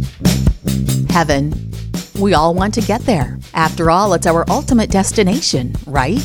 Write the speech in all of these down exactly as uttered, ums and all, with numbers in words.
Heaven. We all want to get there. After all, it's our ultimate destination, right?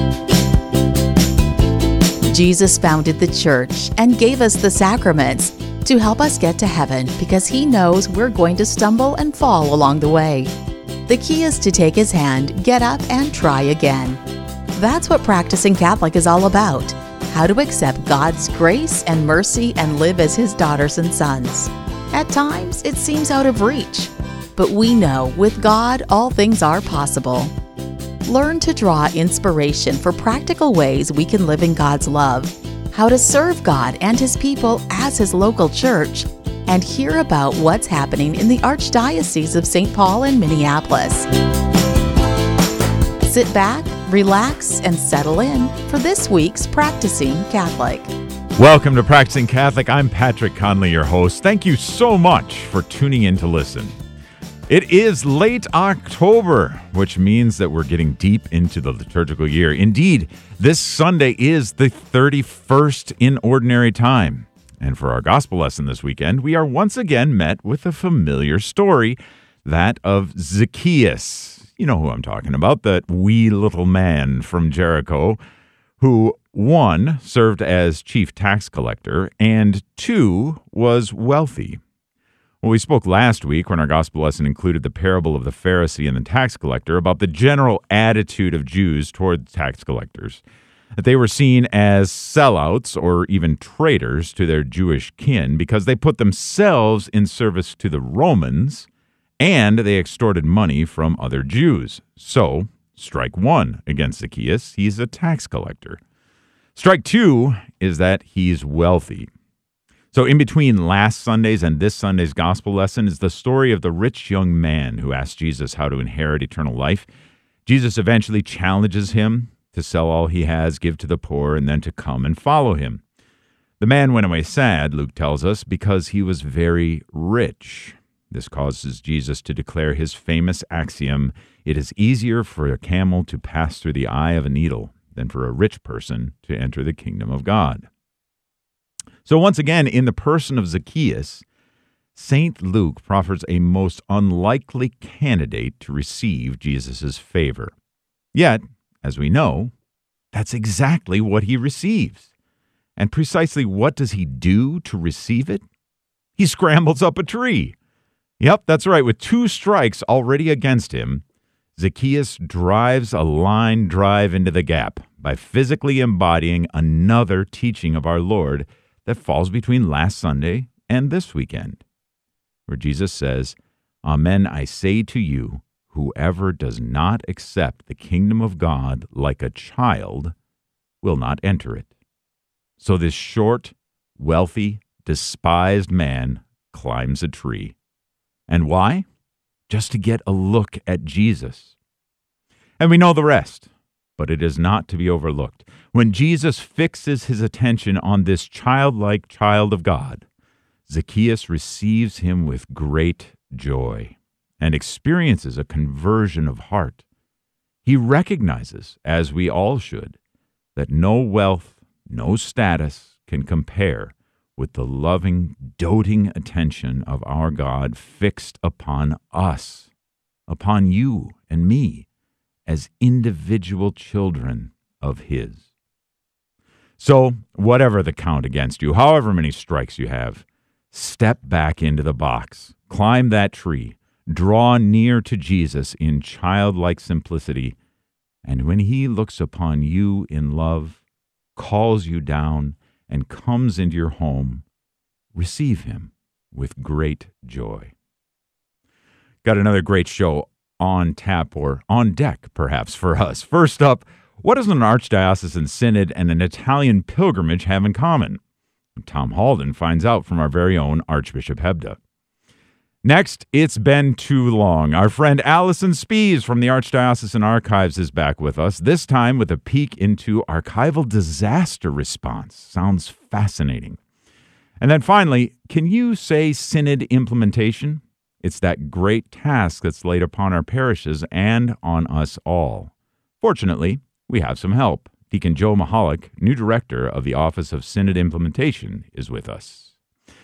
Jesus founded the church and gave us the sacraments to help us get to heaven because he knows we're going to stumble and fall along the way. The key is to take his hand, get up, and try again. That's what practicing Catholic is all about. How to accept God's grace and mercy and live as his daughters and sons. At times, it seems out of reach. But we know with God, all things are possible. Learn to draw inspiration for practical ways we can live in God's love, how to serve God and his people as his local church, and hear about what's happening in the Archdiocese of Saint Paul and Minneapolis. Sit back, relax, and settle in for this week's Practicing Catholic. Welcome to Practicing Catholic. I'm Patrick Conley, your host. Thank you so much for tuning in to listen. It is late October, which means that we're getting deep into the liturgical year. Indeed, this Sunday is the thirty-first in Ordinary Time. And for our gospel lesson this weekend, we are once again met with a familiar story, that of Zacchaeus. You know who I'm talking about, that wee little man from Jericho, who, one, served as chief tax collector, and two, was wealthy. Well, we spoke last week when our gospel lesson included the parable of the Pharisee and the tax collector about the general attitude of Jews toward tax collectors, that they were seen as sellouts or even traitors to their Jewish kin because they put themselves in service to the Romans and they extorted money from other Jews. So, strike one against Zacchaeus, he's a tax collector. Strike two is that he's wealthy. So in between last Sunday's and this Sunday's gospel lesson is the story of the rich young man who asked Jesus how to inherit eternal life. Jesus eventually challenges him to sell all he has, give to the poor, and then to come and follow him. The man went away sad, Luke tells us, because he was very rich. This causes Jesus to declare his famous axiom, "It is easier for a camel to pass through the eye of a needle than for a rich person to enter the kingdom of God." So once again, in the person of Zacchaeus, Saint Luke proffers a most unlikely candidate to receive Jesus' favor. Yet, as we know, that's exactly what he receives. And precisely what does he do to receive it? He scrambles up a tree. Yep, that's right. With two strikes already against him, Zacchaeus drives a line drive into the gap by physically embodying another teaching of our Lord that falls between last Sunday and this weekend, where Jesus says, "Amen, I say to you, whoever does not accept the kingdom of God like a child will not enter it." So this short, wealthy, despised man climbs a tree. And why? Just to get a look at Jesus. And we know the rest. But it is not to be overlooked. When Jesus fixes his attention on this childlike child of God, Zacchaeus receives him with great joy and experiences a conversion of heart. He recognizes, as we all should, that no wealth, no status can compare with the loving, doting attention of our God fixed upon us, upon you and me, as individual children of his. So, whatever the count against you, however many strikes you have, step back into the box, climb that tree, draw near to Jesus in childlike simplicity, and when he looks upon you in love, calls you down, and comes into your home, receive him with great joy. Got another great show on tap, or on deck, perhaps, for us. First up, what does an archdiocesan synod and an Italian pilgrimage have in common? Tom Halden finds out from our very own Archbishop Hebda. Next, it's been too long. Our friend Allison Spies from the Archdiocesan Archives is back with us, this time with a peek into archival disaster response. Sounds fascinating. And then finally, can you say synod implementation? It's that great task that's laid upon our parishes and on us all. Fortunately, we have some help. Deacon Joe Mahalik, new director of the Office of Synod Implementation, is with us.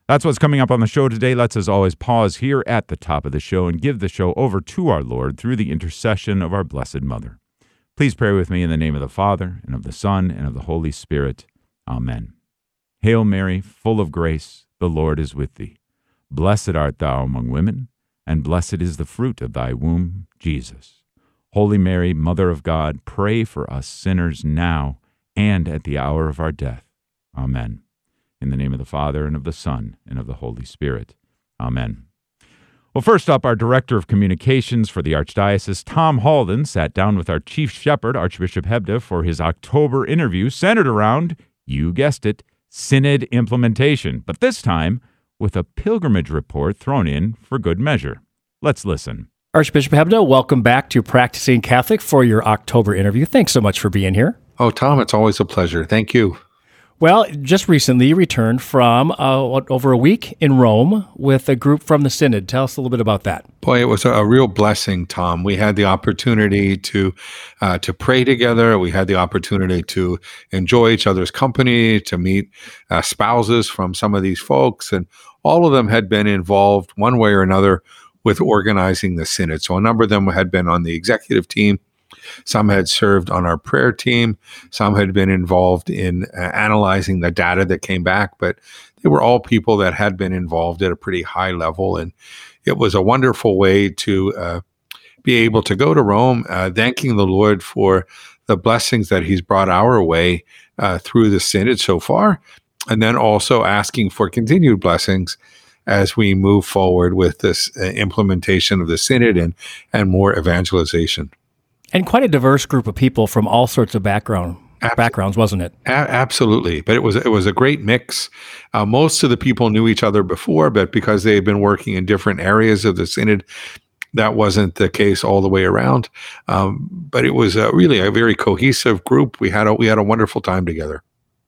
That's what's coming up on the show today. Let's, as always, pause here at the top of the show and give the show over to our Lord through the intercession of our Blessed Mother. Please pray with me in the name of the Father, and of the Son, and of the Holy Spirit. Amen. Hail Mary, full of grace, the Lord is with thee. Blessed art thou among women, and blessed is the fruit of thy womb, Jesus. Holy Mary, Mother of God, pray for us sinners now and at the hour of our death. Amen. In the name of the Father, and of the Son, and of the Holy Spirit. Amen. Well, first up, our Director of Communications for the Archdiocese, Tom Halden, sat down with our Chief Shepherd, Archbishop Hebda, for his October interview centered around, you guessed it, Synod implementation, but this time with a pilgrimage report thrown in for good measure. Let's listen. Archbishop Hebda, welcome back to Practicing Catholic for your October interview. Thanks so much for being here. Oh, Tom, it's always a pleasure. Thank you. Well, just recently you returned from uh, what, over a week in Rome with a group from the Synod. Tell us a little bit about that. Boy, it was a, a real blessing, Tom. We had the opportunity to uh, to pray together. We had the opportunity to enjoy each other's company, to meet uh, spouses from some of these folks, and all of them had been involved one way or another with organizing the Synod. So a number of them had been on the executive team. Some had served on our prayer team. Some had been involved in uh, analyzing the data that came back, but they were all people that had been involved at a pretty high level. And it was a wonderful way to uh, be able to go to Rome, uh, thanking the Lord for the blessings that he's brought our way uh, through the Synod so far, and then also asking for continued blessings as we move forward with this uh, implementation of the Synod and, and more evangelization. And quite a diverse group of people from all sorts of background Absol- backgrounds, wasn't it? A- absolutely. But it was it was a great mix. Uh, most of the people knew each other before, but because they had been working in different areas of the Synod, that wasn't the case all the way around. Um, but it was uh, really a very cohesive group. We had a, we had a wonderful time together.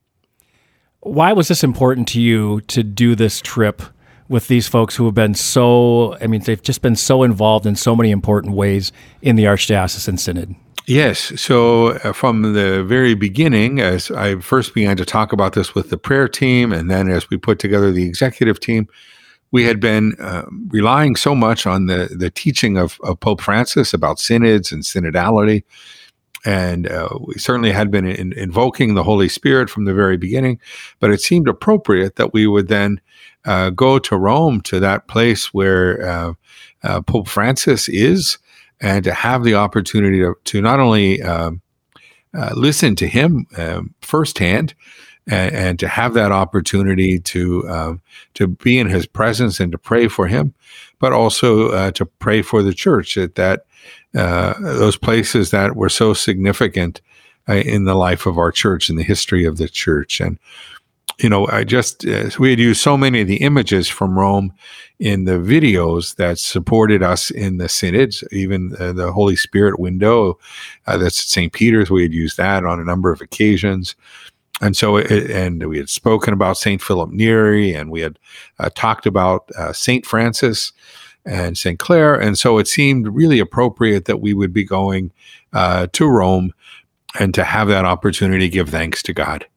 Why was this important to you to do this trip with these folks who have been so, I mean, they've just been so involved in so many important ways in the Archdiocesan Synod? Yes. So uh, from the very beginning, as I first began to talk about this with the prayer team, and then as we put together the executive team, we had been uh, relying so much on the, the teaching of, of Pope Francis about synods and synodality. And uh, we certainly had been in, invoking the Holy Spirit from the very beginning, but it seemed appropriate that we would then uh, go to Rome, to that place where uh, uh, Pope Francis is, and to have the opportunity to, to not only um, uh, listen to him um, firsthand, and, and to have that opportunity to um, to be in his presence and to pray for him, but also uh, to pray for the church at that uh, those places that were so significant uh, in the life of our church, in the history of the church. And you know, I just uh, we had used so many of the images from Rome in the videos that supported us in the synods, even uh, the Holy Spirit window uh, that's at Saint Peter's. We had used that on a number of occasions. And so, it, and we had spoken about Saint Philip Neri, and we had uh, talked about uh, Saint Francis and Saint Clare. And so it seemed really appropriate that we would be going uh, to Rome and to have that opportunity to give thanks to God.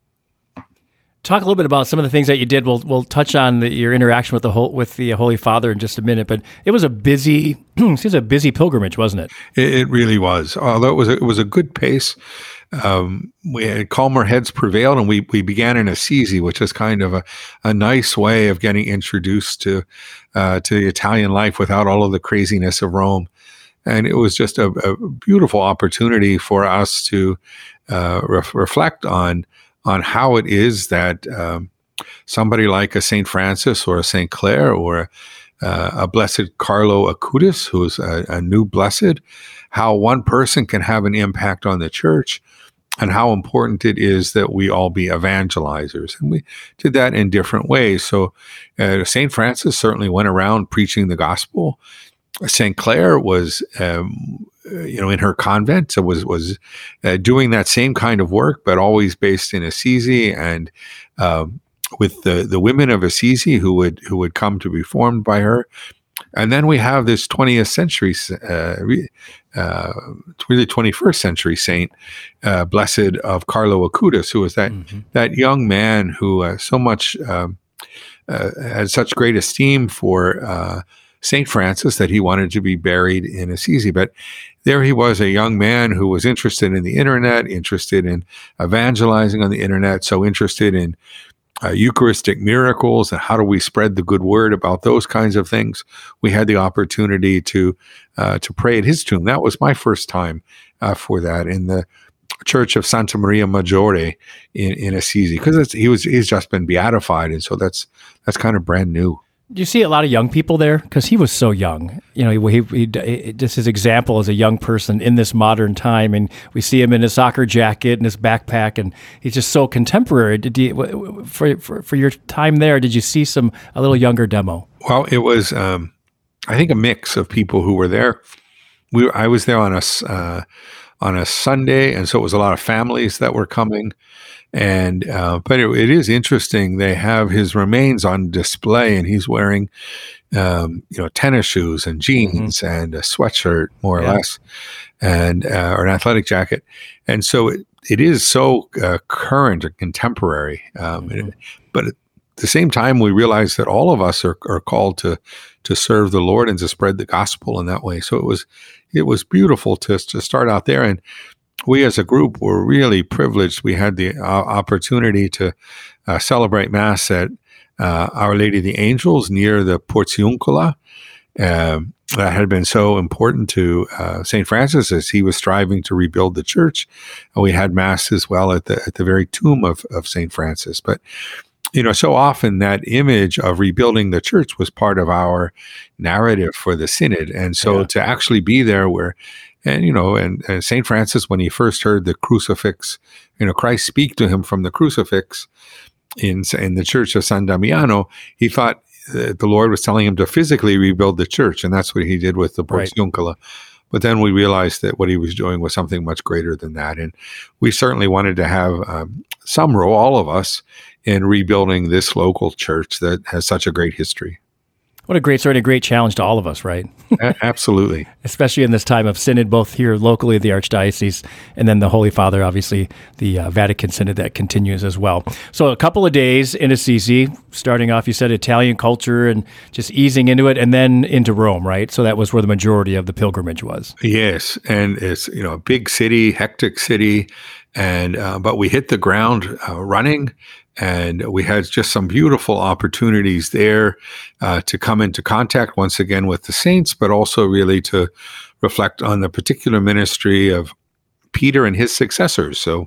Talk a little bit about some of the things that you did. We'll we'll touch on the, your interaction with the whole, with the Holy Father in just a minute. But it was a busy, it was a busy pilgrimage, wasn't it? It, it really was. Although it was a, it was a good pace. Um, we had calmer heads prevailed, and we we began in Assisi, which is kind of a, a nice way of getting introduced to uh, to the Italian life without all of the craziness of Rome. And it was just a, a beautiful opportunity for us to uh, ref- reflect on. on how it is that um, somebody like a Saint Francis or a Saint Clare or uh, a Blessed Carlo Acutis, who's a, a new blessed, how one person can have an impact on the church, and how important it is that we all be evangelizers. And we did that in different ways. So uh, Saint Francis certainly went around preaching the gospel. Saint Clare was, um, you know, in her convent, so was was uh, doing that same kind of work, but always based in Assisi, and um, with the the women of Assisi who would who would come to be formed by her. And then we have this twentieth century, uh, uh, really twenty-first century saint, uh, Blessed of Carlo Acutis, who was that mm-hmm. that young man who uh, so much. Um, uh, had such great esteem for uh, Saint Francis that he wanted to be buried in Assisi. But there he was, a young man who was interested in the internet, interested in evangelizing on the internet, so interested in uh, Eucharistic miracles and how do we spread the good word about those kinds of things. We had the opportunity to uh, to pray at his tomb. That was my first time uh, for that in the Church of Santa Maria Maggiore in, in Assisi, because he was he's just been beatified, and so that's that's kind of brand new. Do you see a lot of young people there? Because he was so young. You know, he, he, he just his example as a young person in this modern time, and we see him in his soccer jacket and his backpack, and he's just so contemporary. Did you, for, for for your time there, did you see some a little younger demo? Well, it was, um, I think, a mix of people who were there. We were, I was there on a uh, on a Sunday, and so it was a lot of families that were coming. And uh, but it, it is interesting. They have his remains on display, and he's wearing, um, you know, tennis shoes and jeans mm-hmm. and a sweatshirt, more yeah. or less, and uh, or an athletic jacket. And so it, it is so uh, current and contemporary. Um, mm-hmm. it, but at the same time, we realize that all of us are, are called to to serve the Lord and to spread the gospel in that way. So it was it was beautiful to to start out there. And we as a group were really privileged. We had the uh, opportunity to uh, celebrate Mass at uh, Our Lady of the Angels near the Porziuncola. Uh, that had been so important to uh, Saint Francis as he was striving to rebuild the church. And we had Mass as well at the at the very tomb of, of Saint Francis. But, you know, so often that image of rebuilding the church was part of our narrative for the Synod. And so yeah. to actually be there where And, you know, and, and Saint Francis, when he first heard the crucifix, you know, Christ speak to him from the crucifix in, in the church of San Damiano, he thought that the Lord was telling him to physically rebuild the church. And that's what he did with the Porziuncola. Right. But then we realized that what he was doing was something much greater than that. And we certainly wanted to have um, some role, all of us, in rebuilding this local church that has such a great history. What a great story and a great challenge to all of us, right? a- absolutely. Especially in this time of Synod, both here locally at the Archdiocese, and then the Holy Father, obviously, the uh, Vatican Synod that continues as well. So a couple of days in Assisi, starting off, you said Italian culture and just easing into it, and then into Rome, right? So that was where the majority of the pilgrimage was. Yes, and it's, you know, a big city, hectic city, and uh, but we hit the ground uh, running. And we had just some beautiful opportunities there uh, to come into contact once again with the saints, but also really to reflect on the particular ministry of Peter and his successors. So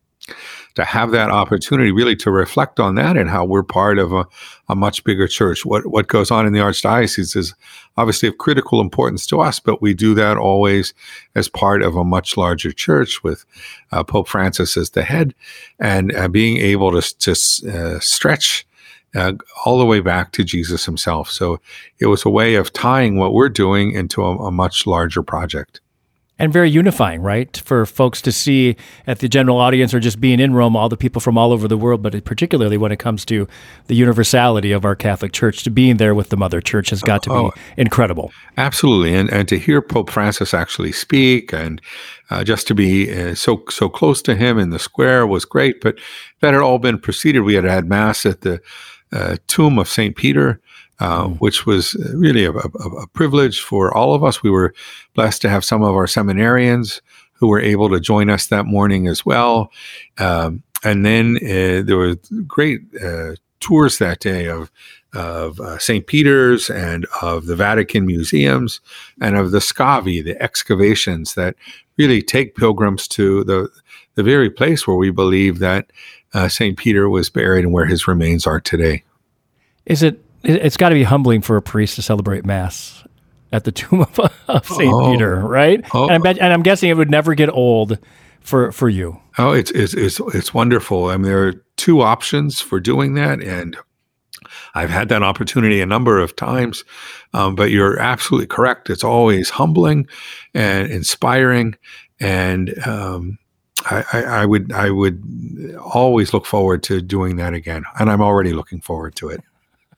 to have that opportunity really to reflect on that and how we're part of a, a much bigger church. What what goes on in the Archdiocese is obviously of critical importance to us, but we do that always as part of a much larger church with uh, Pope Francis as the head, and uh, being able to, to uh, stretch uh, all the way back to Jesus himself. So it was a way of tying what we're doing into a, a much larger project. And very unifying, right? For folks to see at the general audience or just being in Rome, all the people from all over the world, but particularly when it comes to the universality of our Catholic Church, to being there with the Mother Church has got to be oh, incredible. Absolutely. And and to hear Pope Francis actually speak and uh, just to be uh, so so close to him in the square was great. But that had all been preceded. We had had Mass at the uh, tomb of Saint Peter, Uh, which was really a, a, a privilege for all of us. We were blessed to have some of our seminarians who were able to join us that morning as well. Um, and then uh, there were great uh, tours that day of of uh, Saint Peter's and of the Vatican museums and of the scavi, the excavations that really take pilgrims to the the very place where we believe that uh, Saint Peter was buried and where his remains are today. Is it? It's got to be humbling for a priest to celebrate Mass at the tomb of, of Saint Oh. Peter, right? Oh. And, I bet, and I'm guessing it would never get old for for you. Oh, it's it's it's it's wonderful. I mean, there are two options for doing that, and I've had that opportunity a number of times. Um, but you're absolutely correct. It's always humbling and inspiring, and um, I, I, I would I would always look forward to doing that again, and I'm already looking forward to it.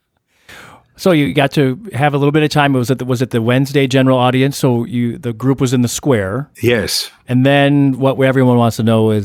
So you got to have a little bit of time. It was at the, was it the Wednesday general audience? So you the group was in the square. Yes. And then what everyone wants to know is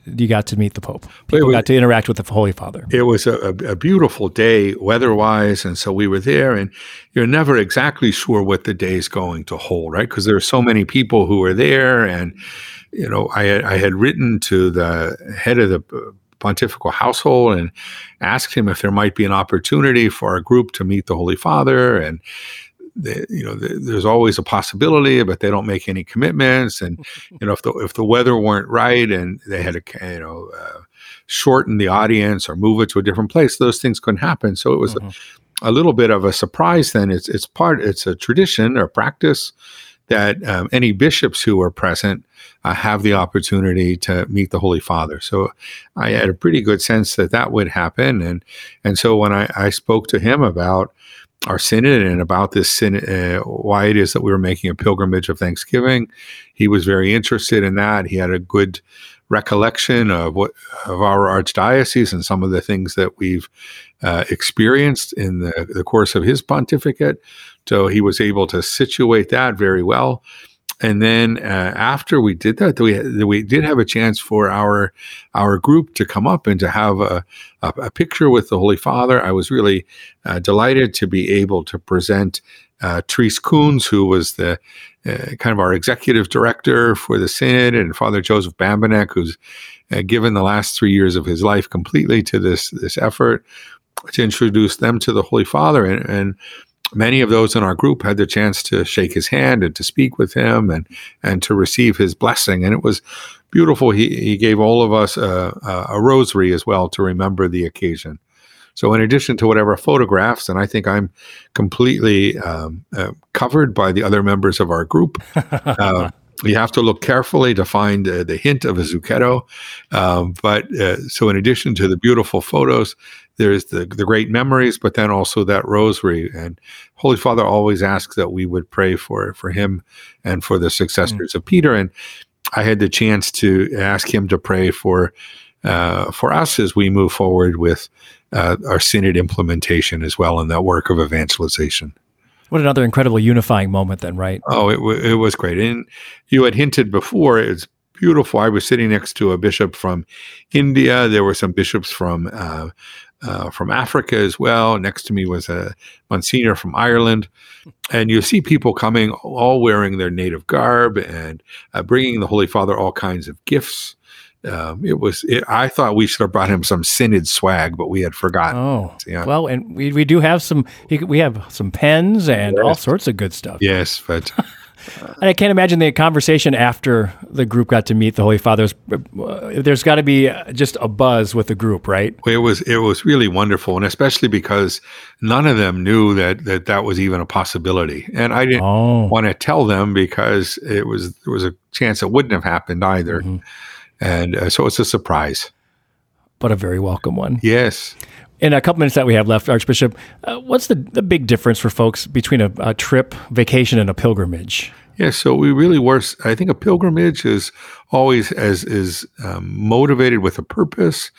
you got to meet the Pope. People was, got to interact with the Holy Father. It was a, a beautiful day weather-wise, and so we were there, and you're never exactly sure what the day is going to hold, right? Because there are so many people who are there, and you know, I had, I had written to the head of the pontifical household and asked him if there might be an opportunity for our group to meet the Holy Father, and the, you know, the, there's always a possibility, but they don't make any commitments. And you know, if the if the weather weren't right and they had to, you know, uh, shorten the audience or move it to a different place, those things couldn't happen. So it was mm-hmm. a, a little bit of a surprise. Then it's it's part it's a tradition or practice that um, any bishops who are present uh, have the opportunity to meet the Holy Father. So I had a pretty good sense that that would happen. And and so when I, I spoke to him about our synod and about this synod, uh, why it is that we were making a pilgrimage of Thanksgiving, he was very interested in that. He had a good recollection of what of our archdiocese and some of the things that we've uh, experienced in the, the course of his pontificate. So he was able to situate that very well. And then uh, after we did that, we we did have a chance for our our group to come up and to have a, a, a picture with the Holy Father. I was really uh, delighted to be able to present uh, Therese Koons, who was the uh, kind of our executive director for the Synod, and Father Joseph Bambanek, who's uh, given the last three years of his life completely to this this effort, to introduce them to the Holy Father. And, and many of those in our group had the chance to shake his hand and to speak with him and and to receive his blessing. And it was beautiful. He he gave all of us a, a rosary as well to remember the occasion. So in addition to whatever photographs, and I think I'm completely um, uh, covered by the other members of our group, uh, you have to look carefully to find uh, the hint of a zucchetto. Um, but uh, so in addition to the beautiful photos, there's the, the great memories, but then also that rosary. And Holy Father always asks that we would pray for, for him and for the successors mm. of Peter. And I had the chance to ask him to pray for uh, for us as we move forward with uh, our synod implementation as well in that work of evangelization. What another incredible unifying moment then, right? Oh, it, w- it was great. And you had hinted before, it's beautiful. I was sitting next to a bishop from India. There were some bishops from uh, uh, from Africa as well. Next to me was a Monsignor from Ireland. And you see people coming, all wearing their native garb and uh, bringing the Holy Father all kinds of gifts. Um, it was. It, I thought we should have brought him some synod swag, but we had forgotten. Oh, yeah. Well, and we we do have some. We have some pens and yes. all sorts of good stuff. Yes, but and I can't imagine the conversation after the group got to meet the Holy Father. There's got to be just a buzz with the group, right? It was. It was really wonderful, and especially because none of them knew that that, that was even a possibility, and I didn't oh. want to tell them because it was there was a chance it wouldn't have happened either. Mm-hmm. And uh, so it's a surprise. But a very welcome one. Yes. In a couple minutes that we have left, Archbishop, uh, what's the, the big difference for folks between a, a trip, vacation, and a pilgrimage? Yeah, so we really were, I think a pilgrimage is always as is um, motivated with a purpose.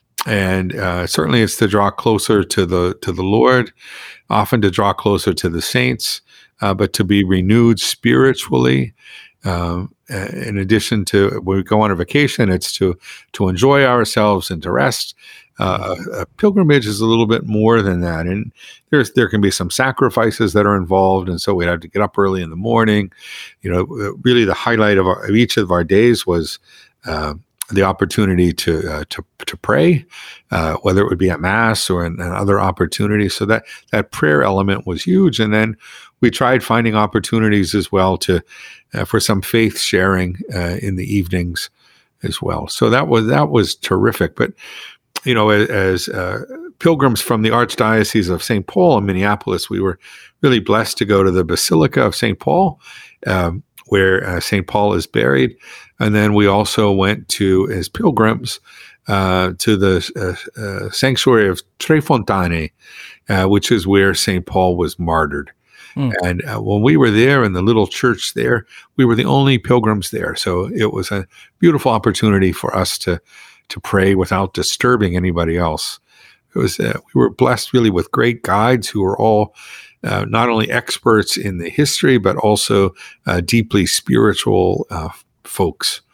And uh, certainly it's to draw closer to the to the Lord, often to draw closer to the saints, uh, but to be renewed spiritually. Um, in addition to when we go on a vacation, it's to to enjoy ourselves and to rest. Uh, a pilgrimage is a little bit more than that, and there's there can be some sacrifices that are involved, and so we have to get up early in the morning. You know, really the highlight of, our, of each of our days was uh, the opportunity to uh, to to pray, uh, whether it would be at Mass or in, in other opportunities. So that that prayer element was huge, and then we tried finding opportunities as well to uh, for some faith sharing uh, in the evenings as well. So that was that was terrific. But you know, as, as uh, pilgrims from the Archdiocese of Saint Paul in Minneapolis, we were really blessed to go to the Basilica of Saint Paul, um, where uh, Saint Paul is buried, and then we also went to as pilgrims uh, to the uh, uh, sanctuary of Tre Fontane, uh, which is where Saint Paul was martyred. Mm. And uh, when we were there in the little church there, we were the only pilgrims there. So it was a beautiful opportunity for us to to pray without disturbing anybody else. It was uh, we were blessed really with great guides who were all uh, not only experts in the history, but also uh, deeply spiritual uh, folks.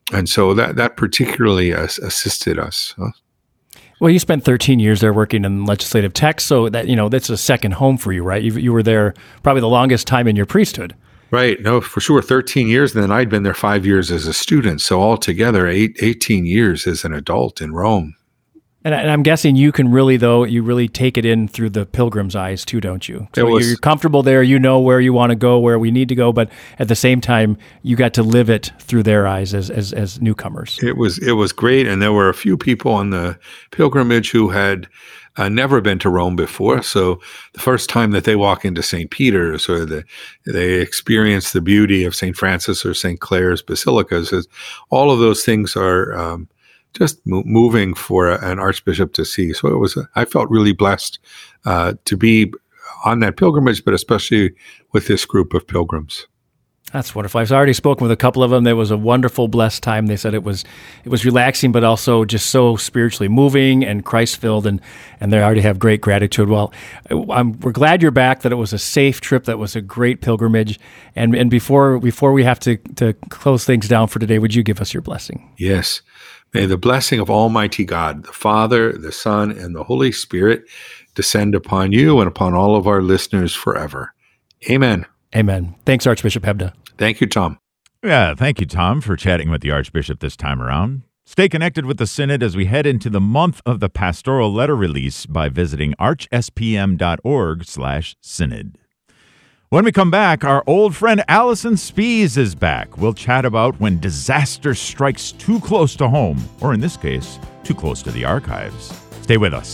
and so that that particularly uh, assisted us. Huh? Well, you spent thirteen years there working in legislative tech, so that you know that's a second home for you, right? You, you were there probably the longest time in your priesthood. Right. No, for sure. thirteen years. And then I'd been there five years as a student. So altogether, eight, eighteen years as an adult in Rome. And, and I'm guessing you can really, though, you really take it in through the pilgrim's eyes too, don't you? So was, you're comfortable there. You know where you want to go, where we need to go. But at the same time, you got to live it through their eyes as, as, as newcomers. It was, it was great. And there were a few people on the pilgrimage who had Uh, never been to Rome before, so the first time that they walk into Saint Peter's or the, they experience the beauty of Saint Francis or Saint Clare's basilicas, is, all of those things are um, just mo- moving for a, an archbishop to see. So it was, a, I felt really blessed uh, to be on that pilgrimage, but especially with this group of pilgrims. That's wonderful. I've already spoken with a couple of them. There was a wonderful, blessed time. They said it was it was relaxing, but also just so spiritually moving and Christ-filled, and and they already have great gratitude. Well, I'm, we're glad you're back, that it was a safe trip, that was a great pilgrimage. And and before before we have to, to close things down for today, would you give us your blessing? Yes. May the blessing of Almighty God, the Father, the Son, and the Holy Spirit descend upon you and upon all of our listeners forever. Amen. Amen. Thanks, Archbishop Hebda. Thank you, Tom. Yeah, thank you, Tom, for chatting with the Archbishop this time around. Stay connected with the Synod as we head into the month of the pastoral letter release by visiting archspm.org slash synod. When we come back, our old friend Allison Spies is back. We'll chat about when disaster strikes too close to home, or in this case, too close to the archives. Stay with us.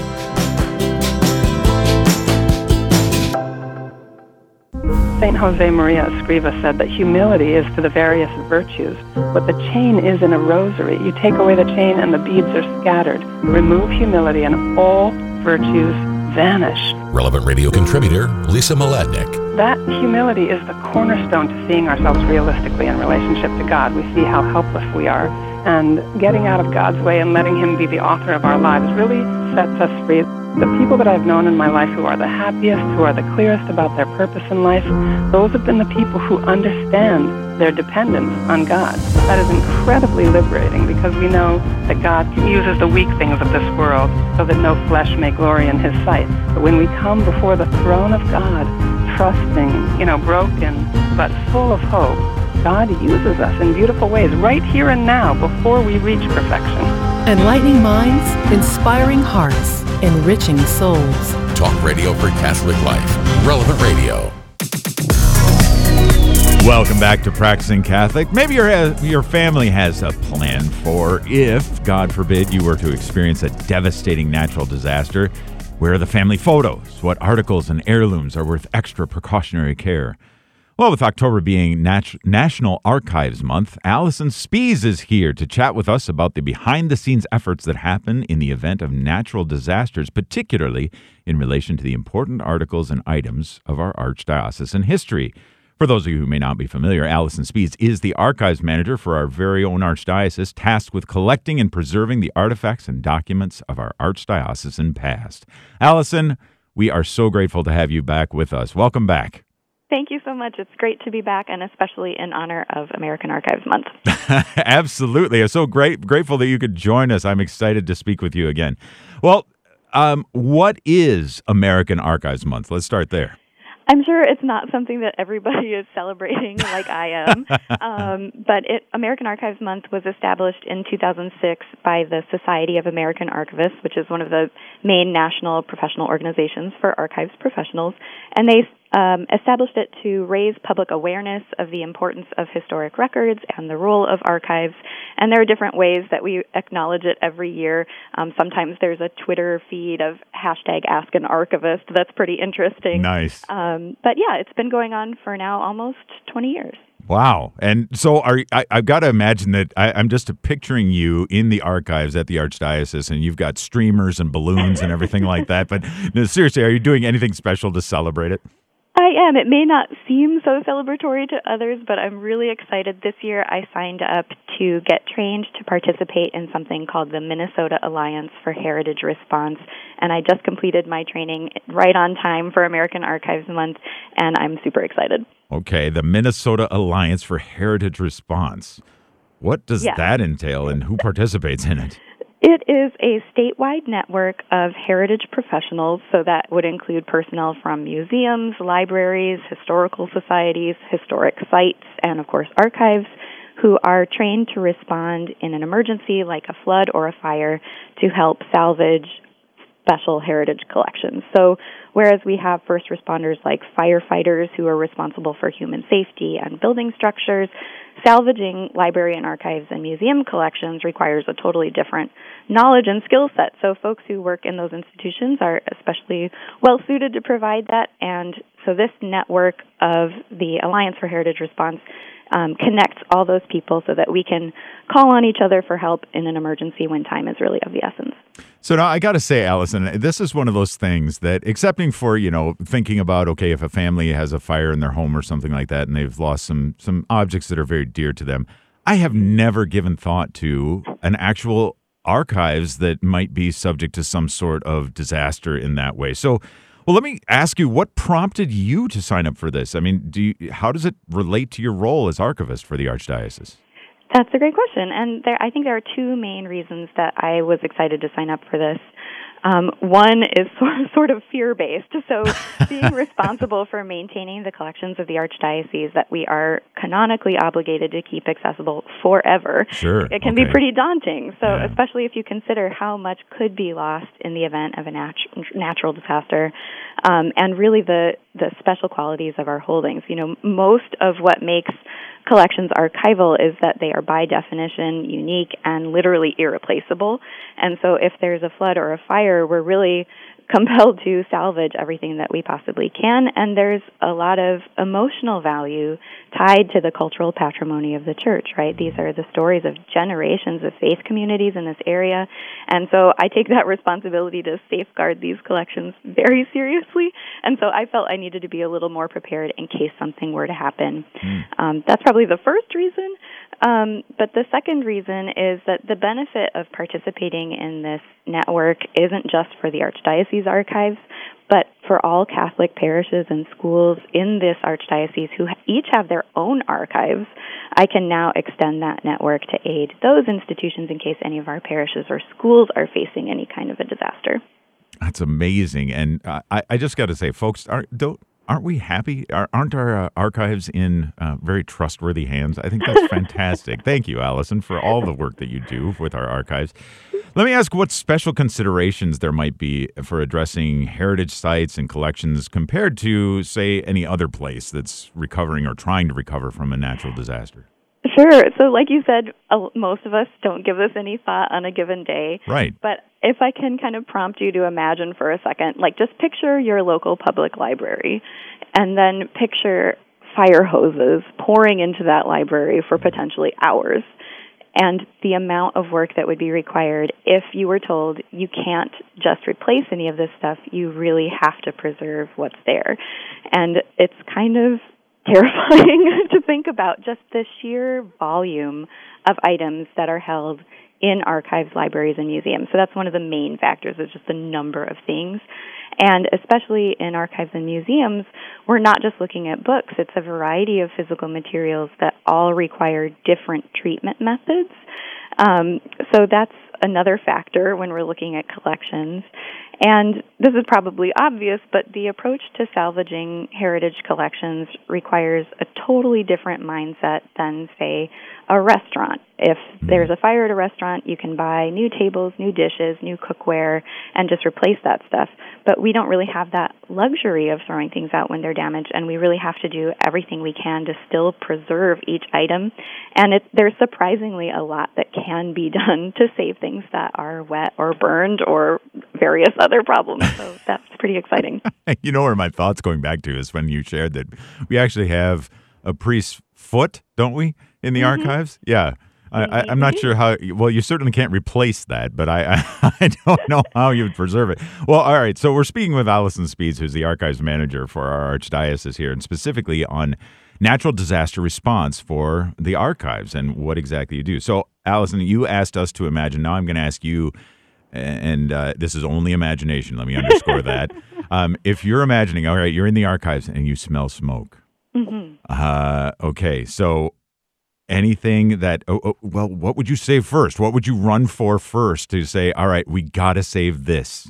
Saint Jose Maria Escriva said that humility is to the various virtues what the chain is in a rosary. You take away the chain and the beads are scattered. Remove humility and all virtues vanish. Relevant Radio contributor Lisa Mladinich. That humility is the cornerstone to seeing ourselves realistically in relationship to God. We see how helpless we are, and getting out of God's way and letting Him be the author of our lives really sets us free. The people that I've known in my life who are the happiest, who are the clearest about their purpose in life, those have been the people who understand their dependence on God. That is incredibly liberating, because we know that God uses the weak things of this world so that no flesh may glory in His sight. But when we come before the throne of God, trusting, you know, broken, but full of hope, God uses us in beautiful ways right here and now before we reach perfection. Enlightening minds, inspiring hearts, enriching souls. Talk radio for Catholic life. Relevant Radio. Welcome back to Practicing Catholic. Maybe your your family has a plan for if, God forbid, you were to experience a devastating natural disaster. Where are the family photos? What articles and heirlooms are worth extra precautionary care? Well, with October being Nat- National Archives Month, Allison Spies is here to chat with us about the behind-the-scenes efforts that happen in the event of natural disasters, particularly in relation to the important articles and items of our archdiocesan history. For those of you who may not be familiar, Allison Spies is the archives manager for our very own archdiocese, tasked with collecting and preserving the artifacts and documents of our archdiocesan past. Allison, we are so grateful to have you back with us. Welcome back. Thank you so much. It's great to be back, and especially in honor of American Archives Month. Absolutely. I'm so great, grateful that you could join us. I'm excited to speak with you again. Well, um, what is American Archives Month? Let's start there. I'm sure it's not something that everybody is celebrating like I am, um, but it, American Archives Month was established in two thousand six by the Society of American Archivists, which is one of the main national professional organizations for archives professionals, and they um, established it to raise public awareness of the importance of historic records and the role of archives, and there are different ways that we acknowledge it every year. Um, sometimes there's a Twitter feed of hashtag Ask an Archivist. That's pretty interesting. Nice. Um, but yeah, it's been going on for now almost twenty years. Wow. And so are I, I've got to imagine that I, I'm just picturing you in the archives at the Archdiocese, and you've got streamers and balloons and everything like that. But no, seriously, are you doing anything special to celebrate it? I am. It may not seem so celebratory to others, but I'm really excited. This year I signed up to get trained to participate in something called the Minnesota Alliance for Heritage Response, and I just completed my training right on time for American Archives Month, and I'm super excited. Okay, the Minnesota Alliance for Heritage Response. What does Yeah. that entail, and who participates in it? It is a statewide network of heritage professionals, so that would include personnel from museums, libraries, historical societies, historic sites, and of course archives, who are trained to respond in an emergency like a flood or a fire to help salvage special heritage collections. So whereas we have first responders like firefighters who are responsible for human safety and building structures, salvaging library and archives and museum collections requires a totally different knowledge and skill set. So folks who work in those institutions are especially well suited to provide that. And so this network of the Alliance for Heritage Response um, connects all those people so that we can call on each other for help in an emergency when time is really of the essence. So now I got to say, Allison, this is one of those things that, excepting for, you know, thinking about, okay, if a family has a fire in their home or something like that and they've lost some some objects that are very dear to them, I have never given thought to an actual archives that might be subject to some sort of disaster in that way. So, well, let me ask you, what prompted you to sign up for this? I mean, do you, how does it relate to your role as archivist for the Archdiocese? That's a great question, and there, I think there are two main reasons that I was excited to sign up for this. Um, one is sort of, sort of fear-based, so being responsible for maintaining the collections of the Archdiocese that we are canonically obligated to keep accessible forever, sure. it can okay. be pretty daunting, so yeah. especially if you consider how much could be lost in the event of a nat- natural disaster, um, and really the, the special qualities of our holdings. You know, most of what makes collections archival is that they are by definition unique and literally irreplaceable. And so if there's a flood or a fire, we're really compelled to salvage everything that we possibly can. And there's a lot of emotional value tied to the cultural patrimony of the church, right? These are the stories of generations of faith communities in this area. And so I take that responsibility to safeguard these collections very seriously. And so I felt I needed to be a little more prepared in case something were to happen. Mm. Um, that's probably the first reason. Um, but the second reason is that the benefit of participating in this network isn't just for the Archdiocese archives, but for all Catholic parishes and schools in this Archdiocese who each have their own archives. I can now extend that network to aid those institutions in case any of our parishes or schools are facing any kind of a disaster. That's amazing. And uh, I, I just got to say, folks, aren't, don't, aren't we happy? Aren't our uh, archives in uh, very trustworthy hands? I think that's fantastic. Thank you, Allison, for all the work that you do with our archives. Let me ask what special considerations there might be for addressing heritage sites and collections compared to, say, any other place that's recovering or trying to recover from a natural disaster. Sure. So like you said, uh, most of us don't give this any thought on a given day. Right. But if I can kind of prompt you to imagine for a second, like just picture your local public library and then picture fire hoses pouring into that library for potentially hours. And the amount of work that would be required if you were told you can't just replace any of this stuff, you really have to preserve what's there. And it's kind of terrifying to think about just the sheer volume of items that are held in archives, libraries, and museums. So that's one of the main factors, is just the number of things. And especially in archives and museums, we're not just looking at books. It's a variety of physical materials that all require different treatment methods. Um, so that's another factor when we're looking at collections. And this is probably obvious, but the approach to salvaging heritage collections requires a totally different mindset than, say, a restaurant. If there's a fire at a restaurant, you can buy new tables, new dishes, new cookware, and just replace that stuff. But we don't really have that luxury of throwing things out when they're damaged, and we really have to do everything we can to still preserve each item. And it, there's surprisingly a lot that can be done to save things that are wet or burned or various other problems. So that's pretty exciting. You know where my thoughts going back to is when you shared that we actually have a priest's foot, don't we, in the mm-hmm. archives? Yeah. I, I, I'm not sure how, well, you certainly can't replace that, but I, I, I don't know how you would preserve it. Well, all right, so we're speaking with Allison Speeds, who's the archives manager for our Archdiocese here, and specifically on natural disaster response for the archives and what exactly you do. So, Allison, you asked us to imagine. Now I'm going to ask you, and uh, this is only imagination, let me underscore that. Um, if you're imagining, all right, you're in the archives and you smell smoke. Mm-hmm. Uh, okay, so anything that, oh, oh, well, what would you save first? What would you run for first to say, all right, we got to save this?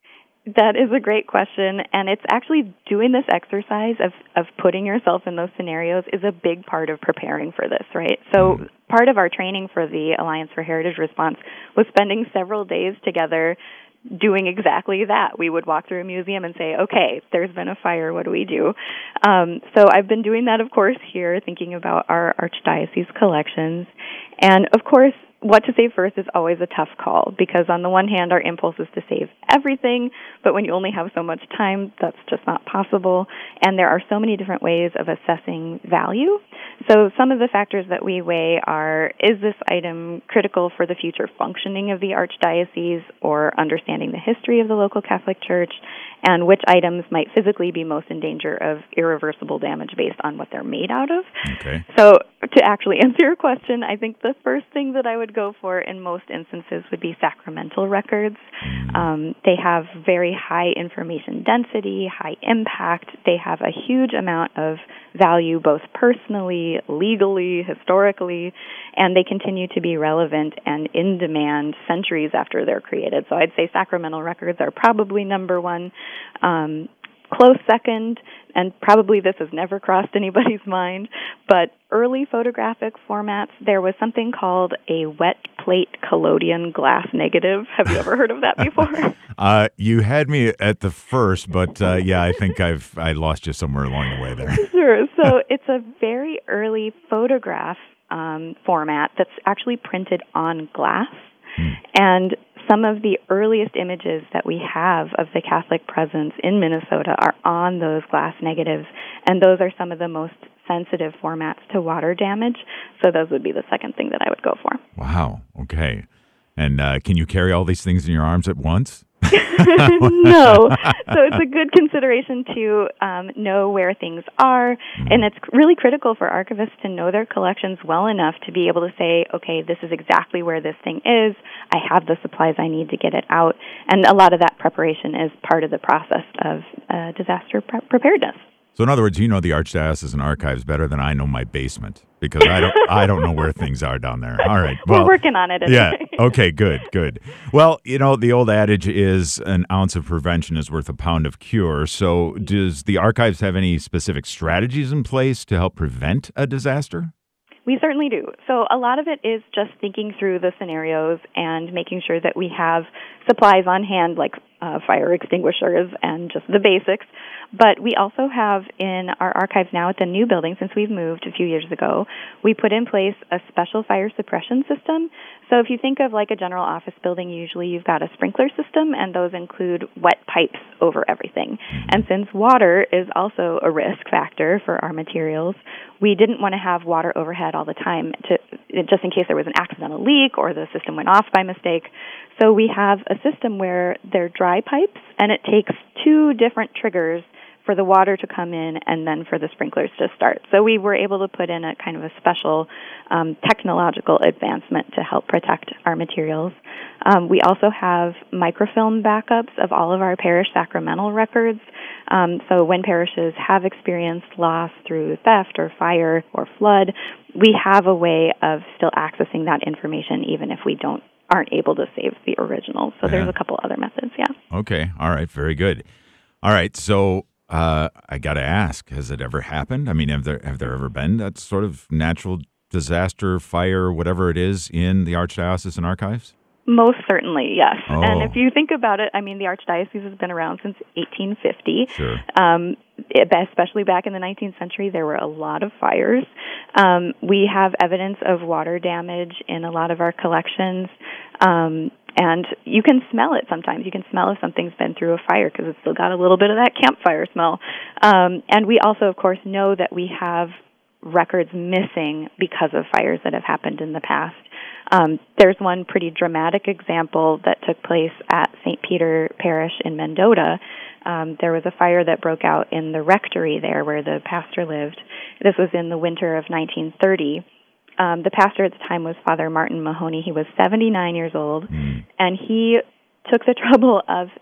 That is a great question, and it's actually doing this exercise of, of putting yourself in those scenarios is a big part of preparing for this, right? So mm. part of our training for the Alliance for Heritage Response was spending several days together doing exactly that. We would walk through a museum and say, okay, there's been a fire, what do we do? Um, so I've been doing that, of course, here, thinking about our Archdiocese collections. And, of course, what to save first is always a tough call, because on the one hand, our impulse is to save everything, but when you only have so much time, that's just not possible. And there are so many different ways of assessing value. So some of the factors that we weigh are, is this item critical for the future functioning of the Archdiocese or understanding the history of the local Catholic Church, and which items might physically be most in danger of irreversible damage based on what they're made out of. Okay. So to actually answer your question, I think the first thing that I would go for in most instances would be sacramental records. Um, they have very high information density, high impact. They have a huge amount of value both personally, legally, historically, and they continue to be relevant and in demand centuries after they're created. So I'd say sacramental records are probably number one. Um, close second, and probably this has never crossed anybody's mind, but early photographic formats, there was something called a wet plate collodion glass negative. Have you ever heard of that before? uh, you had me at the first, but uh, yeah, I think I've I lost you somewhere along the way there. Sure. So it's a very early photograph um, format that's actually printed on glass. Hmm. And some of the earliest images that we have of the Catholic presence in Minnesota are on those glass negatives, and those are some of the most sensitive formats to water damage. So those would be the second thing that I would go for. Wow. Okay. And uh, can you carry all these things in your arms at once? No. So it's a good consideration to um, know where things are, mm. and it's really critical for archivists to know their collections well enough to be able to say, okay, this is exactly where this thing is. I have the supplies I need to get it out. And a lot of that preparation is part of the process of uh, disaster pre- preparedness. So in other words, you know the Archdiocesan Archives better than I know my basement, because I don't I don't know where things are down there. All right. Well, we're working on it. Yeah. Okay, good, good. Well, you know, the old adage is an ounce of prevention is worth a pound of cure. So does the Archives have any specific strategies in place to help prevent a disaster? We certainly do. So a lot of it is just thinking through the scenarios and making sure that we have supplies on hand, like uh, fire extinguishers and just the basics. But we also have in our archives now at the new building, since we've moved a few years ago, we put in place a special fire suppression system. So if you think of like a general office building, usually you've got a sprinkler system, and those include wet pipes over everything. And since water is also a risk factor for our materials, we didn't want to have water overhead all the time, to just in case there was an accidental leak or the system went off by mistake. So we have a system where they're dry pipes, and it takes two different triggers for the water to come in and then for the sprinklers to start. So we were able to put in a kind of a special um, technological advancement to help protect our materials. Um, we also have microfilm backups of all of our parish sacramental records. Um, so when parishes have experienced loss through theft or fire or flood, we have a way of still accessing that information even if we don't aren't able to save the original. So yeah. There's a couple other methods, yeah. Okay, all right, very good. All right, so Uh, I got to ask, has it ever happened? I mean, have there have there ever been that sort of natural disaster, fire, whatever it is, in the Archdiocesan Archives? Most certainly, yes. Oh. And if you think about it, I mean, the Archdiocese has been around since eighteen fifty. Sure. Um, it, especially back in the nineteenth century, there were a lot of fires. Um, we have evidence of water damage in a lot of our collections. Um, And you can smell it sometimes. You can smell if something's been through a fire because it's still got a little bit of that campfire smell. Um, and we also, of course, know that we have records missing because of fires that have happened in the past. Um, there's one pretty dramatic example that took place at Saint Peter Parish in Mendota. Um, there was a fire that broke out in the rectory there where the pastor lived. This was in the winter of nineteen thirty. Um, the pastor at the time was Father Martin Mahoney. He was seventy-nine years old, mm. and he took the trouble of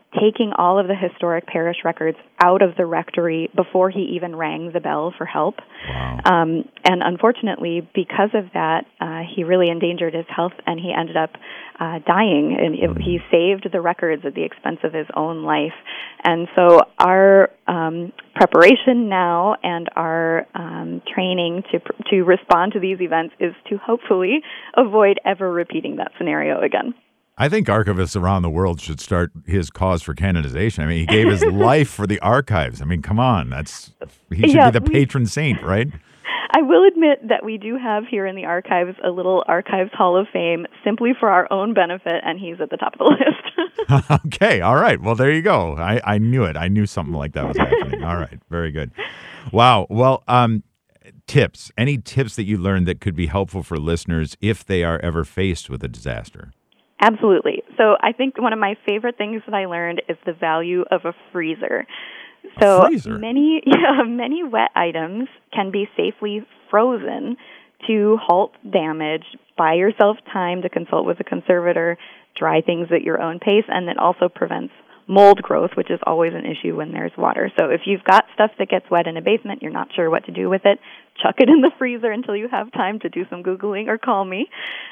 taking all of the historic parish records out of the rectory before he even rang the bell for help. Wow. Um, and unfortunately, because of that, uh, he really endangered his health, and he ended up uh, dying. And it, he saved the records at the expense of his own life. And so our um, preparation now and our um, training to to respond to these events is to hopefully avoid ever repeating that scenario again. I think archivists around the world should start his cause for canonization. I mean, he gave his life for the archives. I mean, come on. That's he should yeah, be the patron saint, right? I will admit that we do have here in the archives a little Archives Hall of Fame simply for our own benefit, and he's at the top of the list. Okay, all right. Well, there you go. I, I knew it. I knew something like that was happening. All right, very good. Wow. Well, um, tips. Any tips that you learned that could be helpful for listeners if they are ever faced with a disaster? Absolutely. So I think one of my favorite things that I learned is the value of a freezer. So a freezer? many yeah, many wet items can be safely frozen to halt damage, buy yourself time to consult with a conservator, dry things at your own pace, and it also prevents mold growth, which is always an issue when there's water. So if you've got stuff that gets wet in a basement, you're not sure what to do with it, chuck it in the freezer until you have time to do some Googling or call me.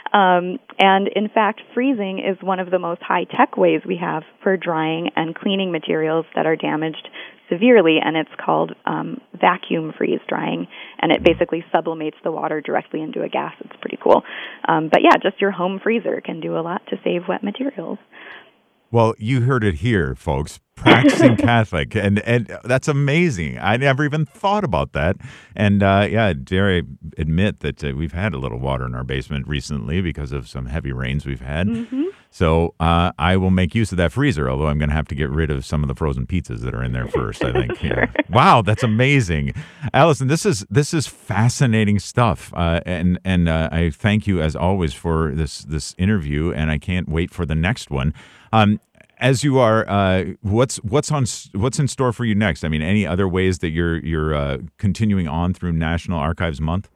Um, and in fact, freezing is one of the most high-tech ways we have for drying and cleaning materials that are damaged severely, and it's called um, vacuum freeze drying, and it basically sublimates the water directly into a gas. It's pretty cool. Um, but yeah, just your home freezer can do a lot to save wet materials. Well, you heard it here, folks. Practicing Catholic, and and that's amazing. I never even thought about that. And uh, yeah, dare I admit that uh, we've had a little water in our basement recently because of some heavy rains we've had. Mm-hmm. So uh, I will make use of that freezer, although I'm going to have to get rid of some of the frozen pizzas that are in there first, I think. Sure. Yeah. Wow, that's amazing. Allison, this is this is fascinating stuff. Uh, and and uh, I thank you, as always, for this, this interview, and I can't wait for the next one. Um, As you are, uh, what's what's on what's in store for you next? I mean, any other ways that you're you're uh, continuing on through National Archives Month?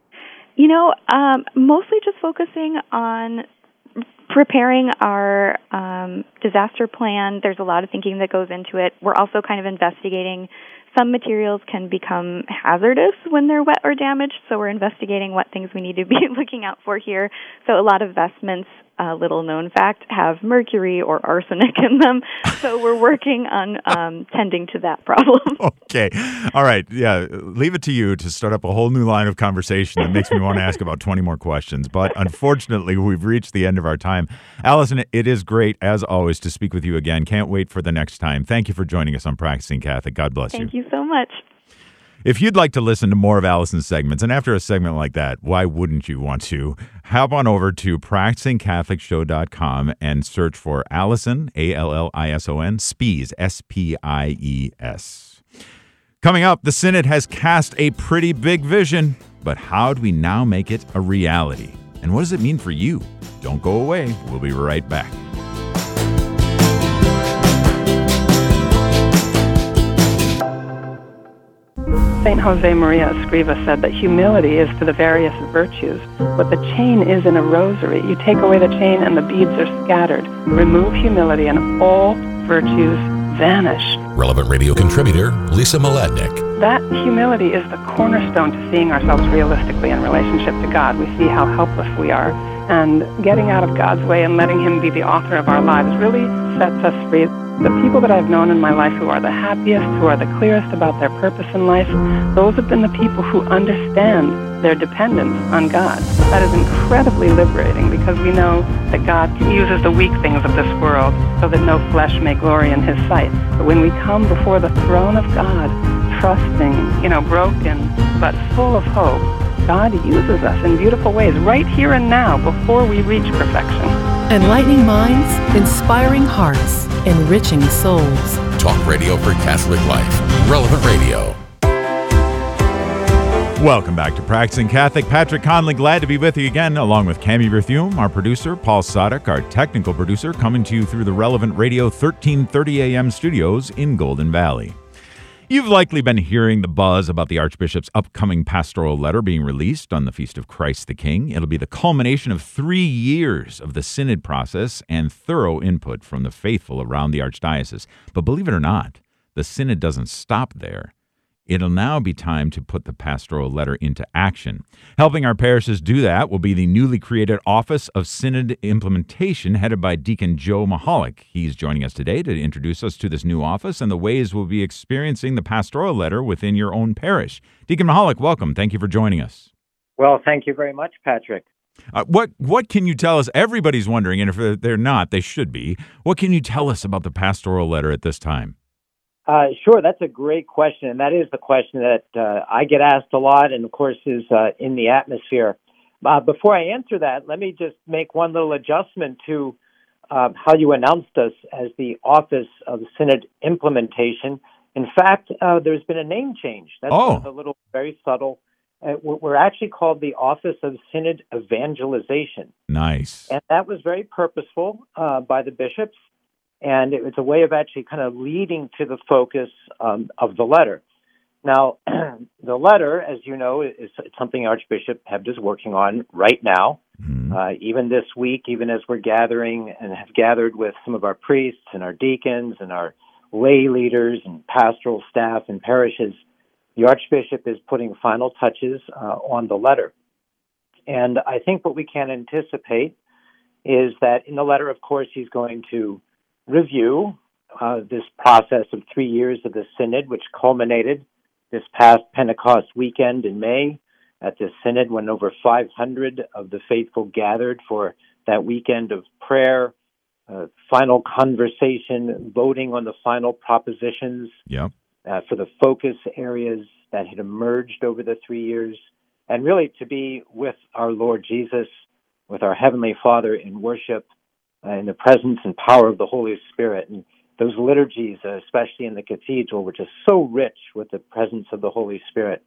You know, um, mostly just focusing on preparing our um, disaster plan. There's a lot of thinking that goes into it. We're also kind of investigating. Some materials can become hazardous when they're wet or damaged, so we're investigating what things we need to be looking out for here. So a lot of vestments, a uh, little known fact, have mercury or arsenic in them. So we're working on um, tending to that problem. Okay. All right. Yeah. Leave it to you to start up a whole new line of conversation that makes me want to ask about twenty more questions. But unfortunately, we've reached the end of our time. Allison, it is great, as always, to speak with you again. Can't wait for the next time. Thank you for joining us on Practicing Catholic. God bless you. Thank you so much. If you'd like to listen to more of Allison's segments, and after a segment like that, why wouldn't you want to? Hop on over to practicing catholic show dot com and search for Allison, A L L I S O N, Spies, S P I E S. Coming up, the Synod has cast a pretty big vision, but how do we now make it a reality? And what does it mean for you? Don't go away. We'll be right back. Saint Jose Maria Escriva said that humility is to the various virtues what the chain is in a rosary. You take away the chain and the beads are scattered. Remove humility and all virtues vanish. Relevant Radio contributor Lisa Mladinich. That humility is the cornerstone to seeing ourselves realistically in relationship to God. We see how helpless we are, and getting out of God's way and letting Him be the author of our lives really sets us free. The people that I've known in my life who are the happiest, who are the clearest about their purpose in life, those have been the people who understand their dependence on God. That is incredibly liberating because we know that God uses the weak things of this world so that no flesh may glory in His sight. But when we come before the throne of God, trusting, you know, broken, but full of hope, God uses us in beautiful ways right here and now before we reach perfection. Enlightening minds, inspiring hearts, enriching souls. Talk radio for Catholic life. Relevant Radio. Welcome back to Practicing Catholic. Patrick Conley, glad to be with you again, along with Cami Berthume, our producer, Paul Sadek, our technical producer, coming to you through the Relevant Radio thirteen thirty A M studios in Golden Valley. You've likely been hearing the buzz about the Archbishop's upcoming pastoral letter being released on the Feast of Christ the King. It'll be the culmination of three years of the synod process and thorough input from the faithful around the Archdiocese. But believe it or not, the synod doesn't stop there. It'll now be time to put the pastoral letter into action. Helping our parishes do that will be the newly created Office of Synod Implementation, headed by Deacon Joe Mahalik. He's joining us today to introduce us to this new office and the ways we'll be experiencing the pastoral letter within your own parish. Deacon Mahalik, welcome. Thank you for joining us. Well, thank you very much, Patrick. Uh, what what can you tell us? Everybody's wondering, and if they're not, they should be. What can you tell us about the pastoral letter at this time? Uh, sure, that's a great question, and that is the question that uh, I get asked a lot and, of course, is uh, in the atmosphere. Uh, before I answer that, let me just make one little adjustment to uh, how you announced us as the Office of Synod Implementation. In fact, uh, there's been a name change. That's oh. a little very subtle. Uh, we're actually called the Office of Synod Evangelization. Nice. And that was very purposeful uh, by the bishops. And it was a way of actually kind of leading to the focus um, of the letter. Now, the letter, as you know, is something Archbishop Hebda is working on right now. Mm-hmm. Uh, even this week, even as we're gathering and have gathered with some of our priests and our deacons and our lay leaders and pastoral staff and parishes, the Archbishop is putting final touches uh, on the letter. And I think what we can anticipate is that in the letter, of course, he's going to review uh, this process of three years of the Synod, which culminated this past Pentecost weekend in May at the Synod when over five hundred of the faithful gathered for that weekend of prayer, uh, final conversation, voting on the final propositions yep. uh, for the focus areas that had emerged over the three years, and really to be with our Lord Jesus, with our Heavenly Father in worship, in the presence and power of the Holy Spirit. And those liturgies, uh, especially in the cathedral, which is so rich with the presence of the Holy Spirit.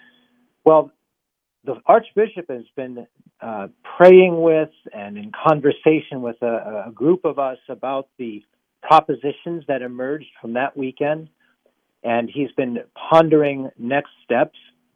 Well, the Archbishop has been uh, praying with and in conversation with a, a group of us about the propositions that emerged from that weekend. And he's been pondering next steps.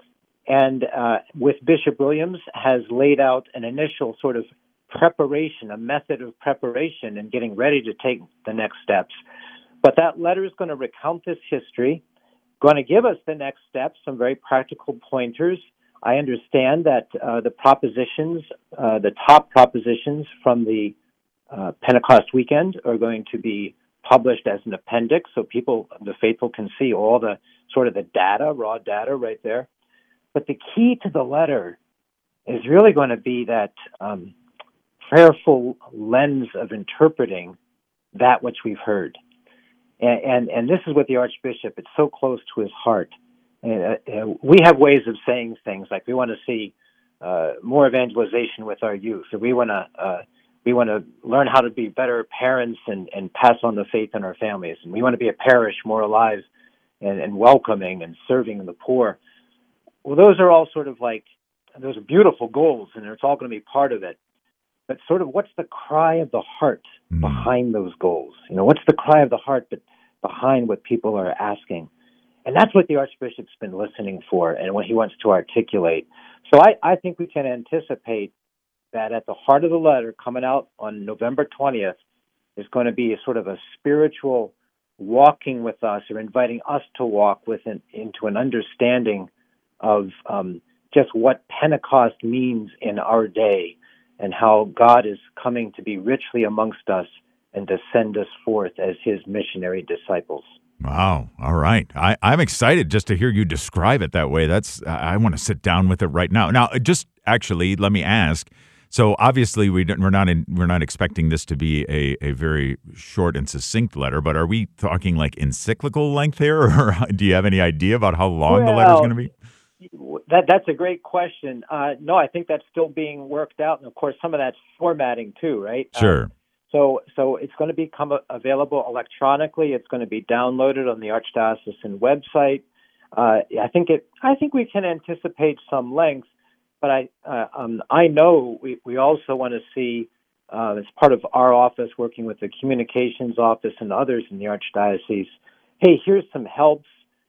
And uh, with Bishop Williams has laid out an initial sort of preparation, a method of preparation and getting ready to take the next steps. But that letter is going to recount this history, going to give us the next steps, some very practical pointers. I understand that uh, the propositions, uh, the top propositions from the uh, Pentecost weekend are going to be published as an appendix so people, the faithful, can see all the sort of the data, raw data right there. But the key to the letter is really going to be that um, prayerful lens of interpreting that which we've heard. And, and and this is what the Archbishop, it's so close to his heart. And, uh, we have ways of saying things like we want to see uh, more evangelization with our youth, or we want to uh, we want to learn how to be better parents and, and pass on the faith in our families, and we want to be a parish more alive and, and welcoming and serving the poor. Well, those are all sort of like, those are beautiful goals, and it's all going to be part of it. But sort of what's the cry of the heart mm. behind those goals? You know, what's the cry of the heart but behind what people are asking? And that's what the Archbishop's been listening for and what he wants to articulate. So I, I think we can anticipate that at the heart of the letter coming out on November twentieth is going to be a sort of a spiritual walking with us, or inviting us to walk with an, into an understanding of um, just what Pentecost means in our day, and how God is coming to be richly amongst us and to send us forth as his missionary disciples. Wow. All right. I, I'm excited just to hear you describe it that way. That's I want to sit down with it right now. Now, just actually, let me ask. So obviously, we don't, we're not in, we're not expecting this to be a, a very short and succinct letter, but are we talking like encyclical length here, or do you have any idea about how long well, the letter is going to be? That that's a great question. Uh, no, I think that's still being worked out, and of course, some of that's formatting too, right? Sure. Um, so, so it's going to become available electronically. It's going to be downloaded on the Archdiocesan website. Uh, I think it. I think we can anticipate some length, but I uh, um, I know we, we also want to see, uh, as part of our office, working with the communications office and others in the Archdiocese. Hey, here's some helps.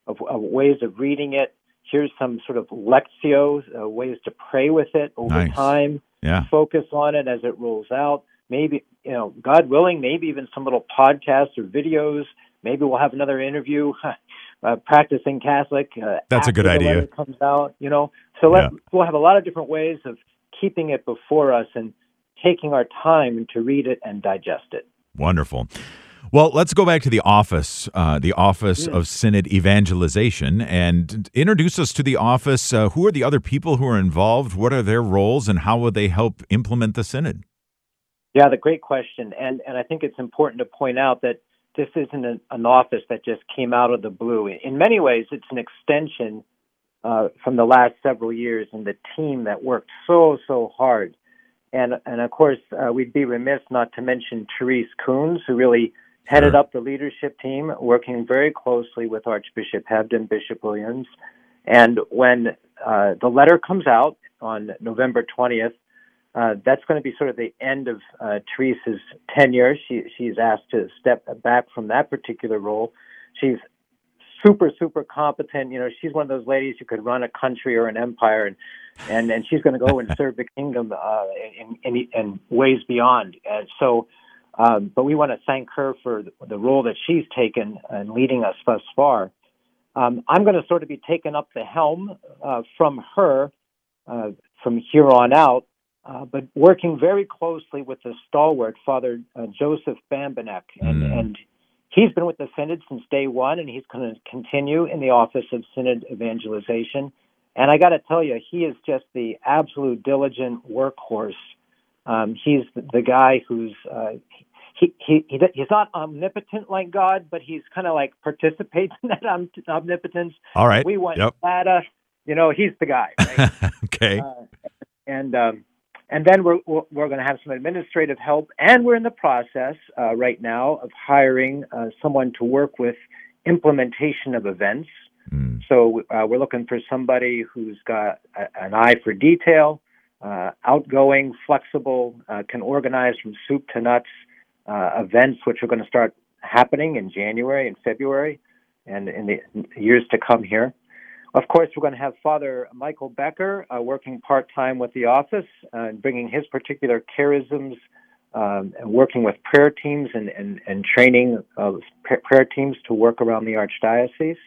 of, of ways of reading it. Here's some sort of lectio, uh, ways to pray with it over Nice. time. Yeah. Focus on it as it rolls out. Maybe, you know, God willing, maybe even some little podcasts or videos. Maybe we'll have another interview, uh, practicing Catholic. Uh, That's a good after the idea. letter comes out, you know. So let, Yeah. we'll have a lot of different ways of keeping it before us and taking our time to read it and digest it. Wonderful. Well, let's go back to the office, uh, the Office Mm. of Synod Evangelization, and introduce us to the office. Uh, who are the other people who are involved? What are their roles, and how will they help implement the Synod? Yeah, the great question. And and I think it's important to point out that this isn't an, an office that just came out of the blue. In many ways, it's an extension uh, from the last several years and the team that worked so, so hard. And, and of course, uh, we'd be remiss not to mention Therese Coons, who really headed Sure. up the leadership team, working very closely with Archbishop Hebden, Bishop Williams. And when uh, the letter comes out on November twentieth, Uh, that's going to be sort of the end of uh, Therese's tenure. She, she's asked to step back from that particular role. She's super, super competent. You know, she's one of those ladies who could run a country or an empire, and and, and she's going to go and serve the kingdom uh, in, in, in ways beyond. And so, um, but we want to thank her for the, the role that she's taken in leading us thus far. Um, I'm going to sort of be taking up the helm uh, from her uh, from here on out. Uh, but working very closely with the stalwart, Father uh, Joseph Bambanek. And, Mm. and he's been with the Synod since day one, and he's going to continue in the Office of Synod Evangelization. And I got to tell you, he is just the absolute diligent workhorse. Um, he's the, the guy who's, uh, he, he, he, he's not omnipotent like God, but he's kind of like participates in that om- omnipotence. All right. We want Yep. data. You know, he's the guy, right? Okay. uh, and, um, And then we're we're going to have some administrative help, and we're in the process uh, right now of hiring uh, someone to work with implementation of events. Mm. So uh, we're looking for somebody who's got a, an eye for detail, uh, outgoing, flexible, uh, can organize from soup to nuts uh, events, which are going to start happening in January and February, and in the years to come here. Of course, we're going to have Father Michael Becker uh, working part-time with the office uh, and bringing his particular charisms um, and working with prayer teams and, and, and training uh, prayer teams to work around the Archdiocese.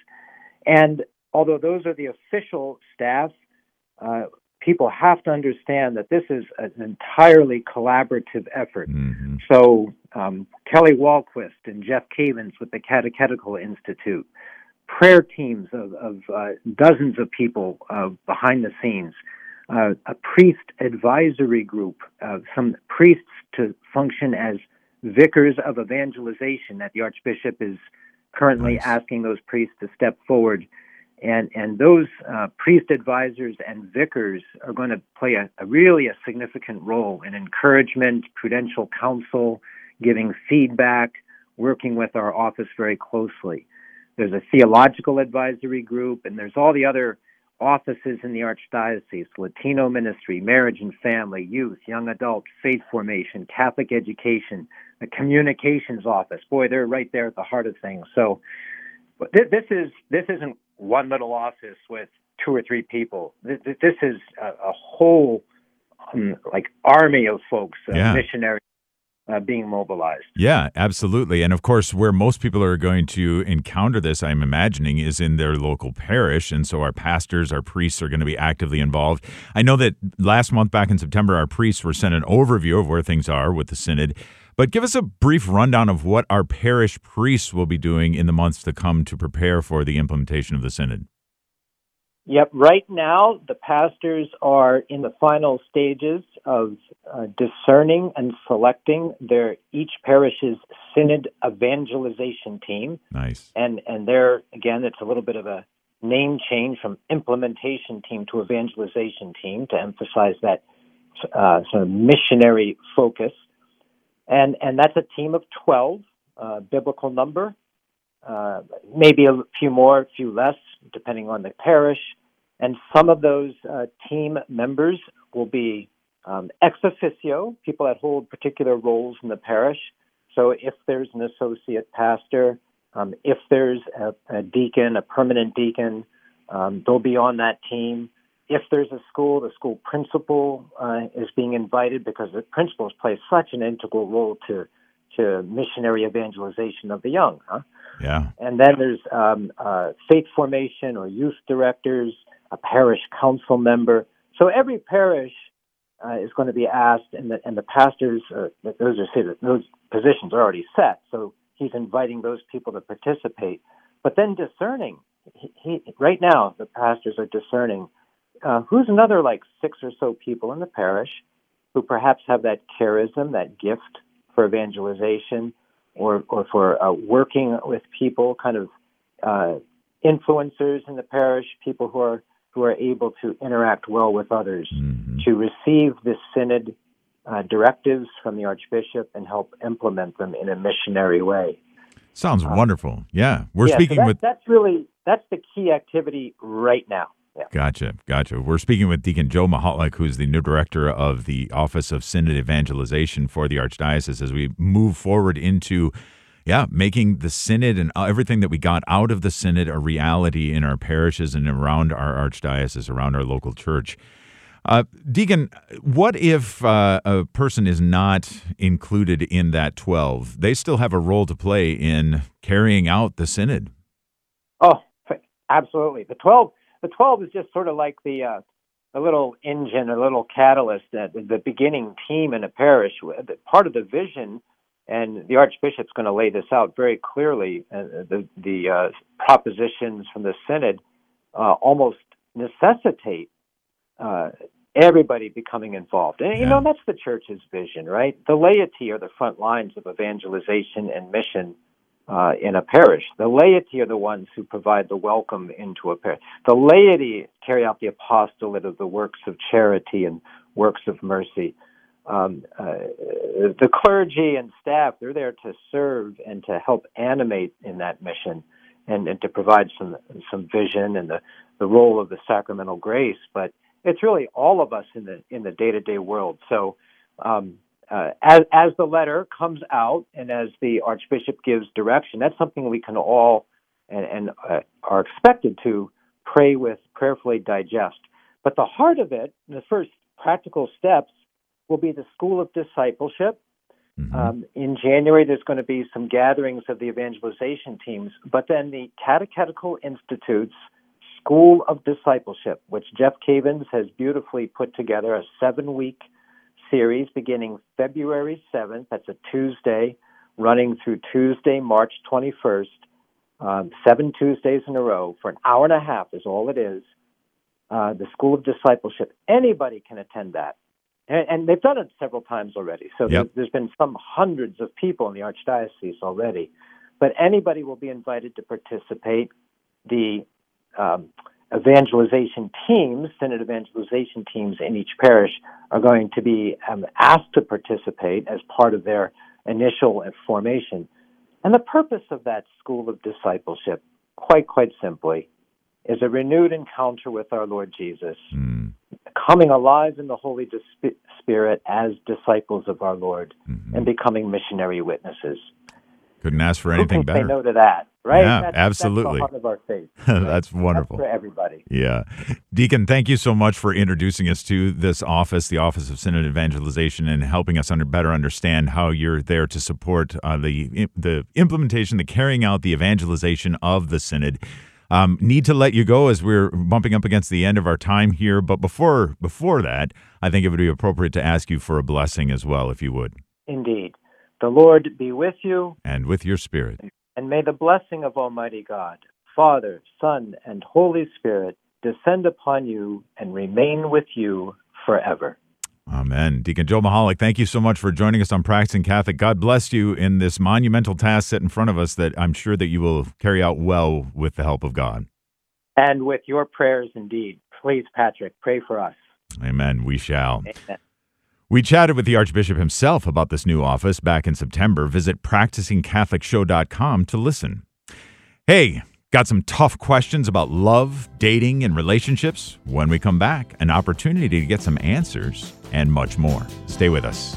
And although those are the official staff, uh, people have to understand that this is an entirely collaborative effort. Mm-hmm. So um, Kelly Walquist and Jeff Cavins with the Catechetical Institute, prayer teams of, of uh, dozens of people uh, behind the scenes, uh, a priest advisory group, uh, some priests to function as vicars of evangelization that the Archbishop is currently Nice. asking those priests to step forward. And and those uh, priest advisors and vicars are going to play a, a really a significant role in encouragement, prudential counsel, giving feedback, working with our office very closely. There's a theological advisory group, and there's all the other offices in the Archdiocese: Latino ministry, marriage and family, youth, young adult, faith formation, Catholic education, the communications office. Boy, they're right there at the heart of things. So this, this is this isn't one little office with two or three people. This, this is a, a whole um, like army of folks, uh, Yeah. missionaries. Uh, being mobilized. Yeah, absolutely. And of course, where most people are going to encounter this, I'm imagining, is in their local parish. And so our pastors, our priests are going to be actively involved. I know that last month, back in September, our priests were sent an overview of where things are with the Synod. But give us a brief rundown of what our parish priests will be doing in the months to come to prepare for the implementation of the Synod. Yep. Right now, the pastors are in the final stages of uh, discerning and selecting their each parish's Synod evangelization team. Nice. And and there, again, it's a little bit of a name change from implementation team to evangelization team to emphasize that uh, sort of missionary focus. And and that's a team of twelve, uh, biblical number, uh, maybe a few more, a few less, depending on the parish. And some of those uh, team members will be um, ex officio, people that hold particular roles in the parish. So if there's an associate pastor, Um, if there's a, a deacon, a permanent deacon, um, they'll be on that team. If there's a school, the school principal uh, is being invited because the principals play such an integral role to to missionary evangelization of the young. Huh? Yeah. And then there's um, uh, faith formation or youth directors, a parish council member. So every parish uh, is going to be asked, and the, and the pastors, uh, those are those positions are already set. So he's inviting those people to participate. But then discerning, he, he, right now the pastors are discerning uh, who's another like six or so people in the parish who perhaps have that charism, that gift for evangelization, or or for uh, working with people, kind of uh, influencers in the parish, people who are who are able to interact well with others, mm-hmm. to receive the synod uh, directives from the Archbishop and help implement them in a missionary way. Sounds uh, wonderful. Yeah, we're yeah, speaking so that, with. That's really that's the key activity right now. Yeah. Gotcha, gotcha. We're speaking with Deacon Joe Michalek, who's the new director of the Office of Synod Evangelization for the Archdiocese, as we move forward into, yeah, making the Synod and everything that we got out of the Synod a reality in our parishes and around our Archdiocese, around our local church. Uh, Deacon, what if uh, a person is not included in that twelve? They still have a role to play in carrying out the Synod. Oh, absolutely. The twelve. The twelve is just sort of like the uh, the little engine, a little catalyst, uh, the, the beginning team in a parish. Part of the vision, and the Archbishop's going to lay this out very clearly, uh, the, the uh, propositions from the Synod uh, almost necessitate uh, everybody becoming involved. And, you know, that's the Church's vision, right? The laity are the front lines of evangelization and mission Uh, in a parish. The laity are the ones who provide the welcome into a parish. The laity carry out the apostolate of the works of charity and works of mercy. Um, uh, the clergy and staff, they're there to serve and to help animate in that mission and, and to provide some some vision and the, the role of the sacramental grace. But it's really all of us in the in the day-to-day world. So um Uh, as, as the letter comes out and as the Archbishop gives direction, that's something we can all and, and uh, are expected to pray with, prayerfully digest. But the heart of it, the first practical steps, will be the School of Discipleship. Mm-hmm. Um, in January, there's going to be some gatherings of the evangelization teams, but then the Catechetical Institute's School of Discipleship, which Jeff Cavins has beautifully put together, a seven-week series beginning February seventh. That's a Tuesday, running through Tuesday, March twenty-first. Um, seven Tuesdays in a row for an hour and a half is all it is. Uh, the School of Discipleship. Anybody can attend that. And, and they've done it several times already. So yep. there, there's been some hundreds of people in the Archdiocese already. But anybody will be invited to participate. The um, evangelization teams, Synod evangelization teams in each parish are going to be um, asked to participate as part of their initial formation. And the purpose of that School of Discipleship, quite, quite simply, is a renewed encounter with our Lord Jesus, mm. coming alive in the Holy Spirit as disciples of our Lord, mm-hmm. and becoming missionary witnesses. Couldn't ask for anything Who can better. Say no to that, right? Yeah, that's, absolutely. That's the heart of our faith. Right? That's wonderful. That's for everybody. Yeah. Deacon, thank you so much for introducing us to this office, the Office of Synod Evangelization, and helping us under, better understand how you're there to support uh, the the implementation, the carrying out the evangelization of the Synod. Um, need to let you go as we're bumping up against the end of our time here, but before before that, I think it would be appropriate to ask you for a blessing as well, if you would. Indeed. The Lord be with you. And with your spirit. And may the blessing of Almighty God, Father, Son, and Holy Spirit descend upon you and remain with you forever. Amen. Deacon Joe Michalek, thank you so much for joining us on Practicing Catholic. God bless you in this monumental task set in front of us that I'm sure that you will carry out well with the help of God. And with your prayers indeed. Please, Patrick, pray for us. Amen. We shall. Amen. We chatted with the Archbishop himself about this new office back in September. Visit practicing catholic show dot com to listen. Hey, got some tough questions about love, dating, and relationships? When we come back, an opportunity to get some answers and much more. Stay with us.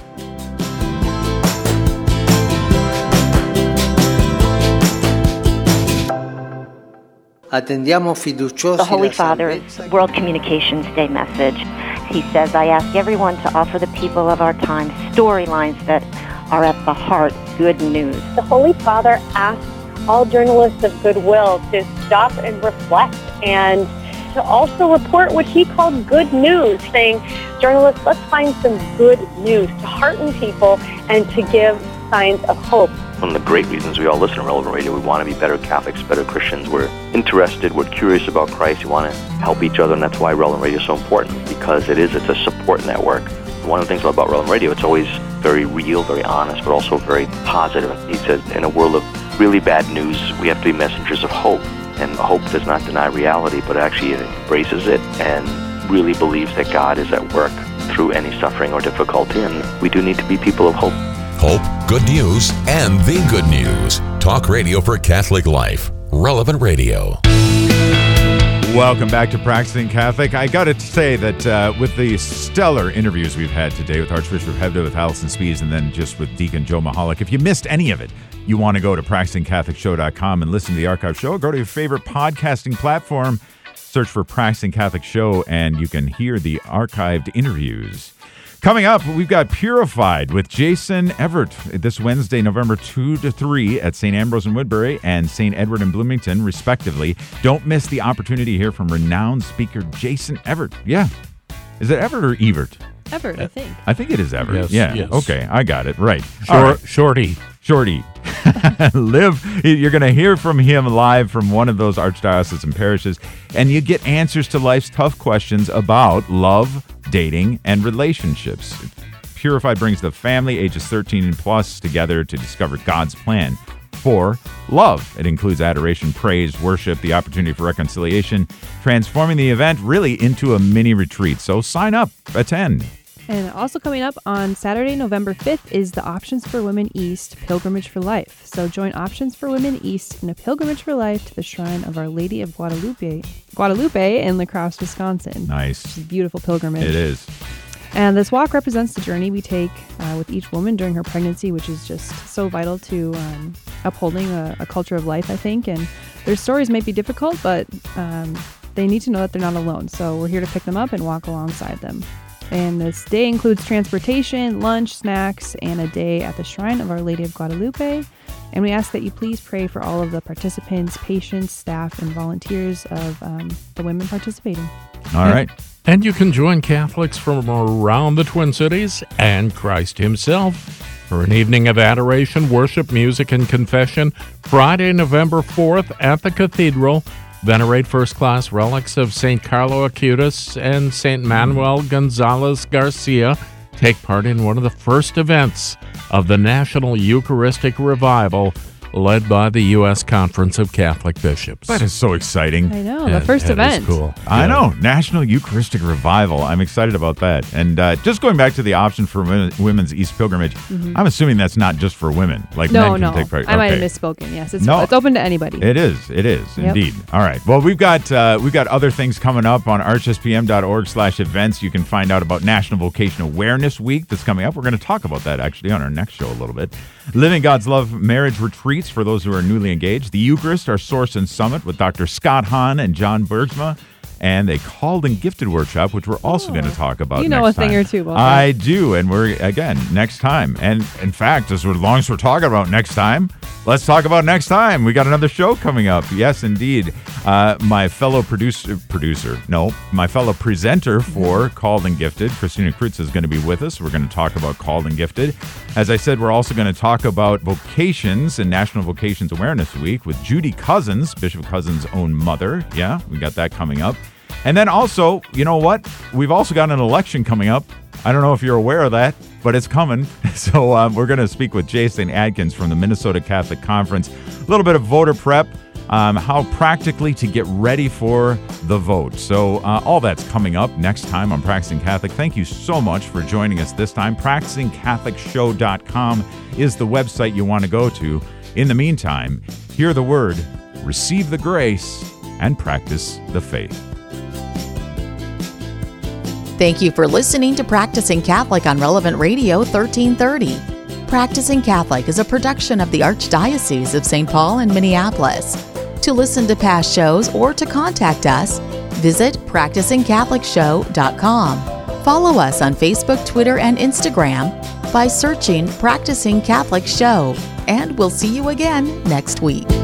The Holy Father's World Communications Day message. He says, I ask everyone to offer the people of our time storylines that are at the heart good news. The Holy Father asks all journalists of goodwill to stop and reflect and to also report what he called good news, saying, journalists, let's find some good news to hearten people and to give signs of hope. One of the great reasons we all listen to Relevant Radio, we want to be better Catholics, better Christians. We're interested, we're curious about Christ, we want to help each other, and that's why Relevant Radio is so important, because it is, it's a support network. One of the things about Relevant Radio, it's always very real, very honest, but also very positive. He says, in a world of really bad news, we have to be messengers of hope. And hope does not deny reality, but actually it embraces it and really believes that God is at work through any suffering or difficulty, and we do need to be people of hope. Hope, good news, and the good news. Talk radio for Catholic life. Relevant Radio. Welcome back to Practicing Catholic. I got to say that uh, with the stellar interviews we've had today with Archbishop Hebda, with Allison Spies, and then just with Deacon Joe Mahalik, if you missed any of it, you want to go to practicing catholic show dot com and listen to the archive show. Go to your favorite podcasting platform, search for Practicing Catholic Show, and you can hear the archived interviews. Coming up, we've got Purified with Jason Evert this Wednesday, November second to third at Saint Ambrose in Woodbury and Saint Edward in Bloomington, respectively. Don't miss the opportunity to hear from renowned speaker Jason Evert. Yeah. Is it Evert or Evert? Evert, I think. I think it is Evert. Yes, yeah. yes. Okay, I got it. Right. Short, right. Shorty. Shorty. Live. You're going to hear from him live from one of those archdiocesan parishes, and you get answers to life's tough questions about love, dating, and relationships. Purified brings the family ages thirteen and plus together to discover God's plan for love. It includes adoration, praise, worship, the opportunity for reconciliation, transforming the event really into a mini retreat. So sign up, attend. And also coming up on Saturday, November fifth, is the Options for Women East Pilgrimage for Life. So join Options for Women East in a pilgrimage for life to the Shrine of Our Lady of Guadalupe, Guadalupe in La Crosse, Wisconsin. Nice. Which is a beautiful pilgrimage. It is. And this walk represents the journey we take uh, with each woman during her pregnancy, which is just so vital to um, upholding a, a culture of life, I think. And their stories may be difficult, but um, they need to know that they're not alone. So we're here to pick them up and walk alongside them. And this day includes transportation, lunch, snacks, and a day at the Shrine of Our Lady of Guadalupe. And we ask that you please pray for all of the participants, patients, staff, and volunteers of um, the women participating. All right. And you can join Catholics from around the Twin Cities and Christ himself for an evening of adoration, worship, music, and confession Friday, November fourth at the Cathedral. Venerate first-class relics of Saint Carlo Acutis and Saint Manuel Gonzalez Garcia. Take part in one of the first events of the National Eucharistic Revival led by the U S Conference of Catholic Bishops. That is so exciting. I know, the first that event. Is cool. I Yeah. know. National Eucharistic Revival. I'm excited about that. And uh, just going back to the option for women, Women's East Pilgrimage, Mhm. I'm assuming that's not just for women. Like No, men can no. take part. I might have Okay. misspoken. Yes, it's, No. it's open to anybody. It is. It is Yep. indeed. All right. Well, we've got uh, we've got other things coming up on arch s p m dot org slash events. You can find out about National Vocation Awareness Week that's coming up. We're going to talk about that actually on our next show a little bit. Living God's Love Marriage Retreats for those who are newly engaged. The Eucharist, our Source and Summit with Doctor Scott Hahn and John Bergsma. And a Called and Gifted workshop, which we're also going to talk about You know next a thing time. or two about I do, and we're, again, next time. And in fact, as long as we're talking about next time, let's talk about next time. We got another show coming up. Yes, indeed. Uh, my fellow producer, producer, no, my fellow presenter for Called and Gifted, Christina Kreutz, is going to be with us. We're going to talk about Called and Gifted. As I said, we're also going to talk about vocations and National Vocations Awareness Week with Judy Cousins, Bishop Cousins' own mother. Yeah, we got that coming up. And then also, you know what? We've also got an election coming up. I don't know if you're aware of that, but it's coming. So um, we're going to speak with Jason Adkins from the Minnesota Catholic Conference. A little bit of voter prep, um, how practically to get ready for the vote. So uh, all that's coming up next time on Practicing Catholic. Thank you so much for joining us this time. practicing catholic show dot com is the website you want to go to. In the meantime, hear the word, receive the grace, and practice the faith. Thank you for listening to Practicing Catholic on Relevant Radio thirteen thirty. Practicing Catholic is a production of the Archdiocese of Saint Paul and Minneapolis. To listen to past shows or to contact us, visit practicing catholic show dot com. Follow us on Facebook, Twitter, and Instagram by searching Practicing Catholic Show. And we'll see you again next week.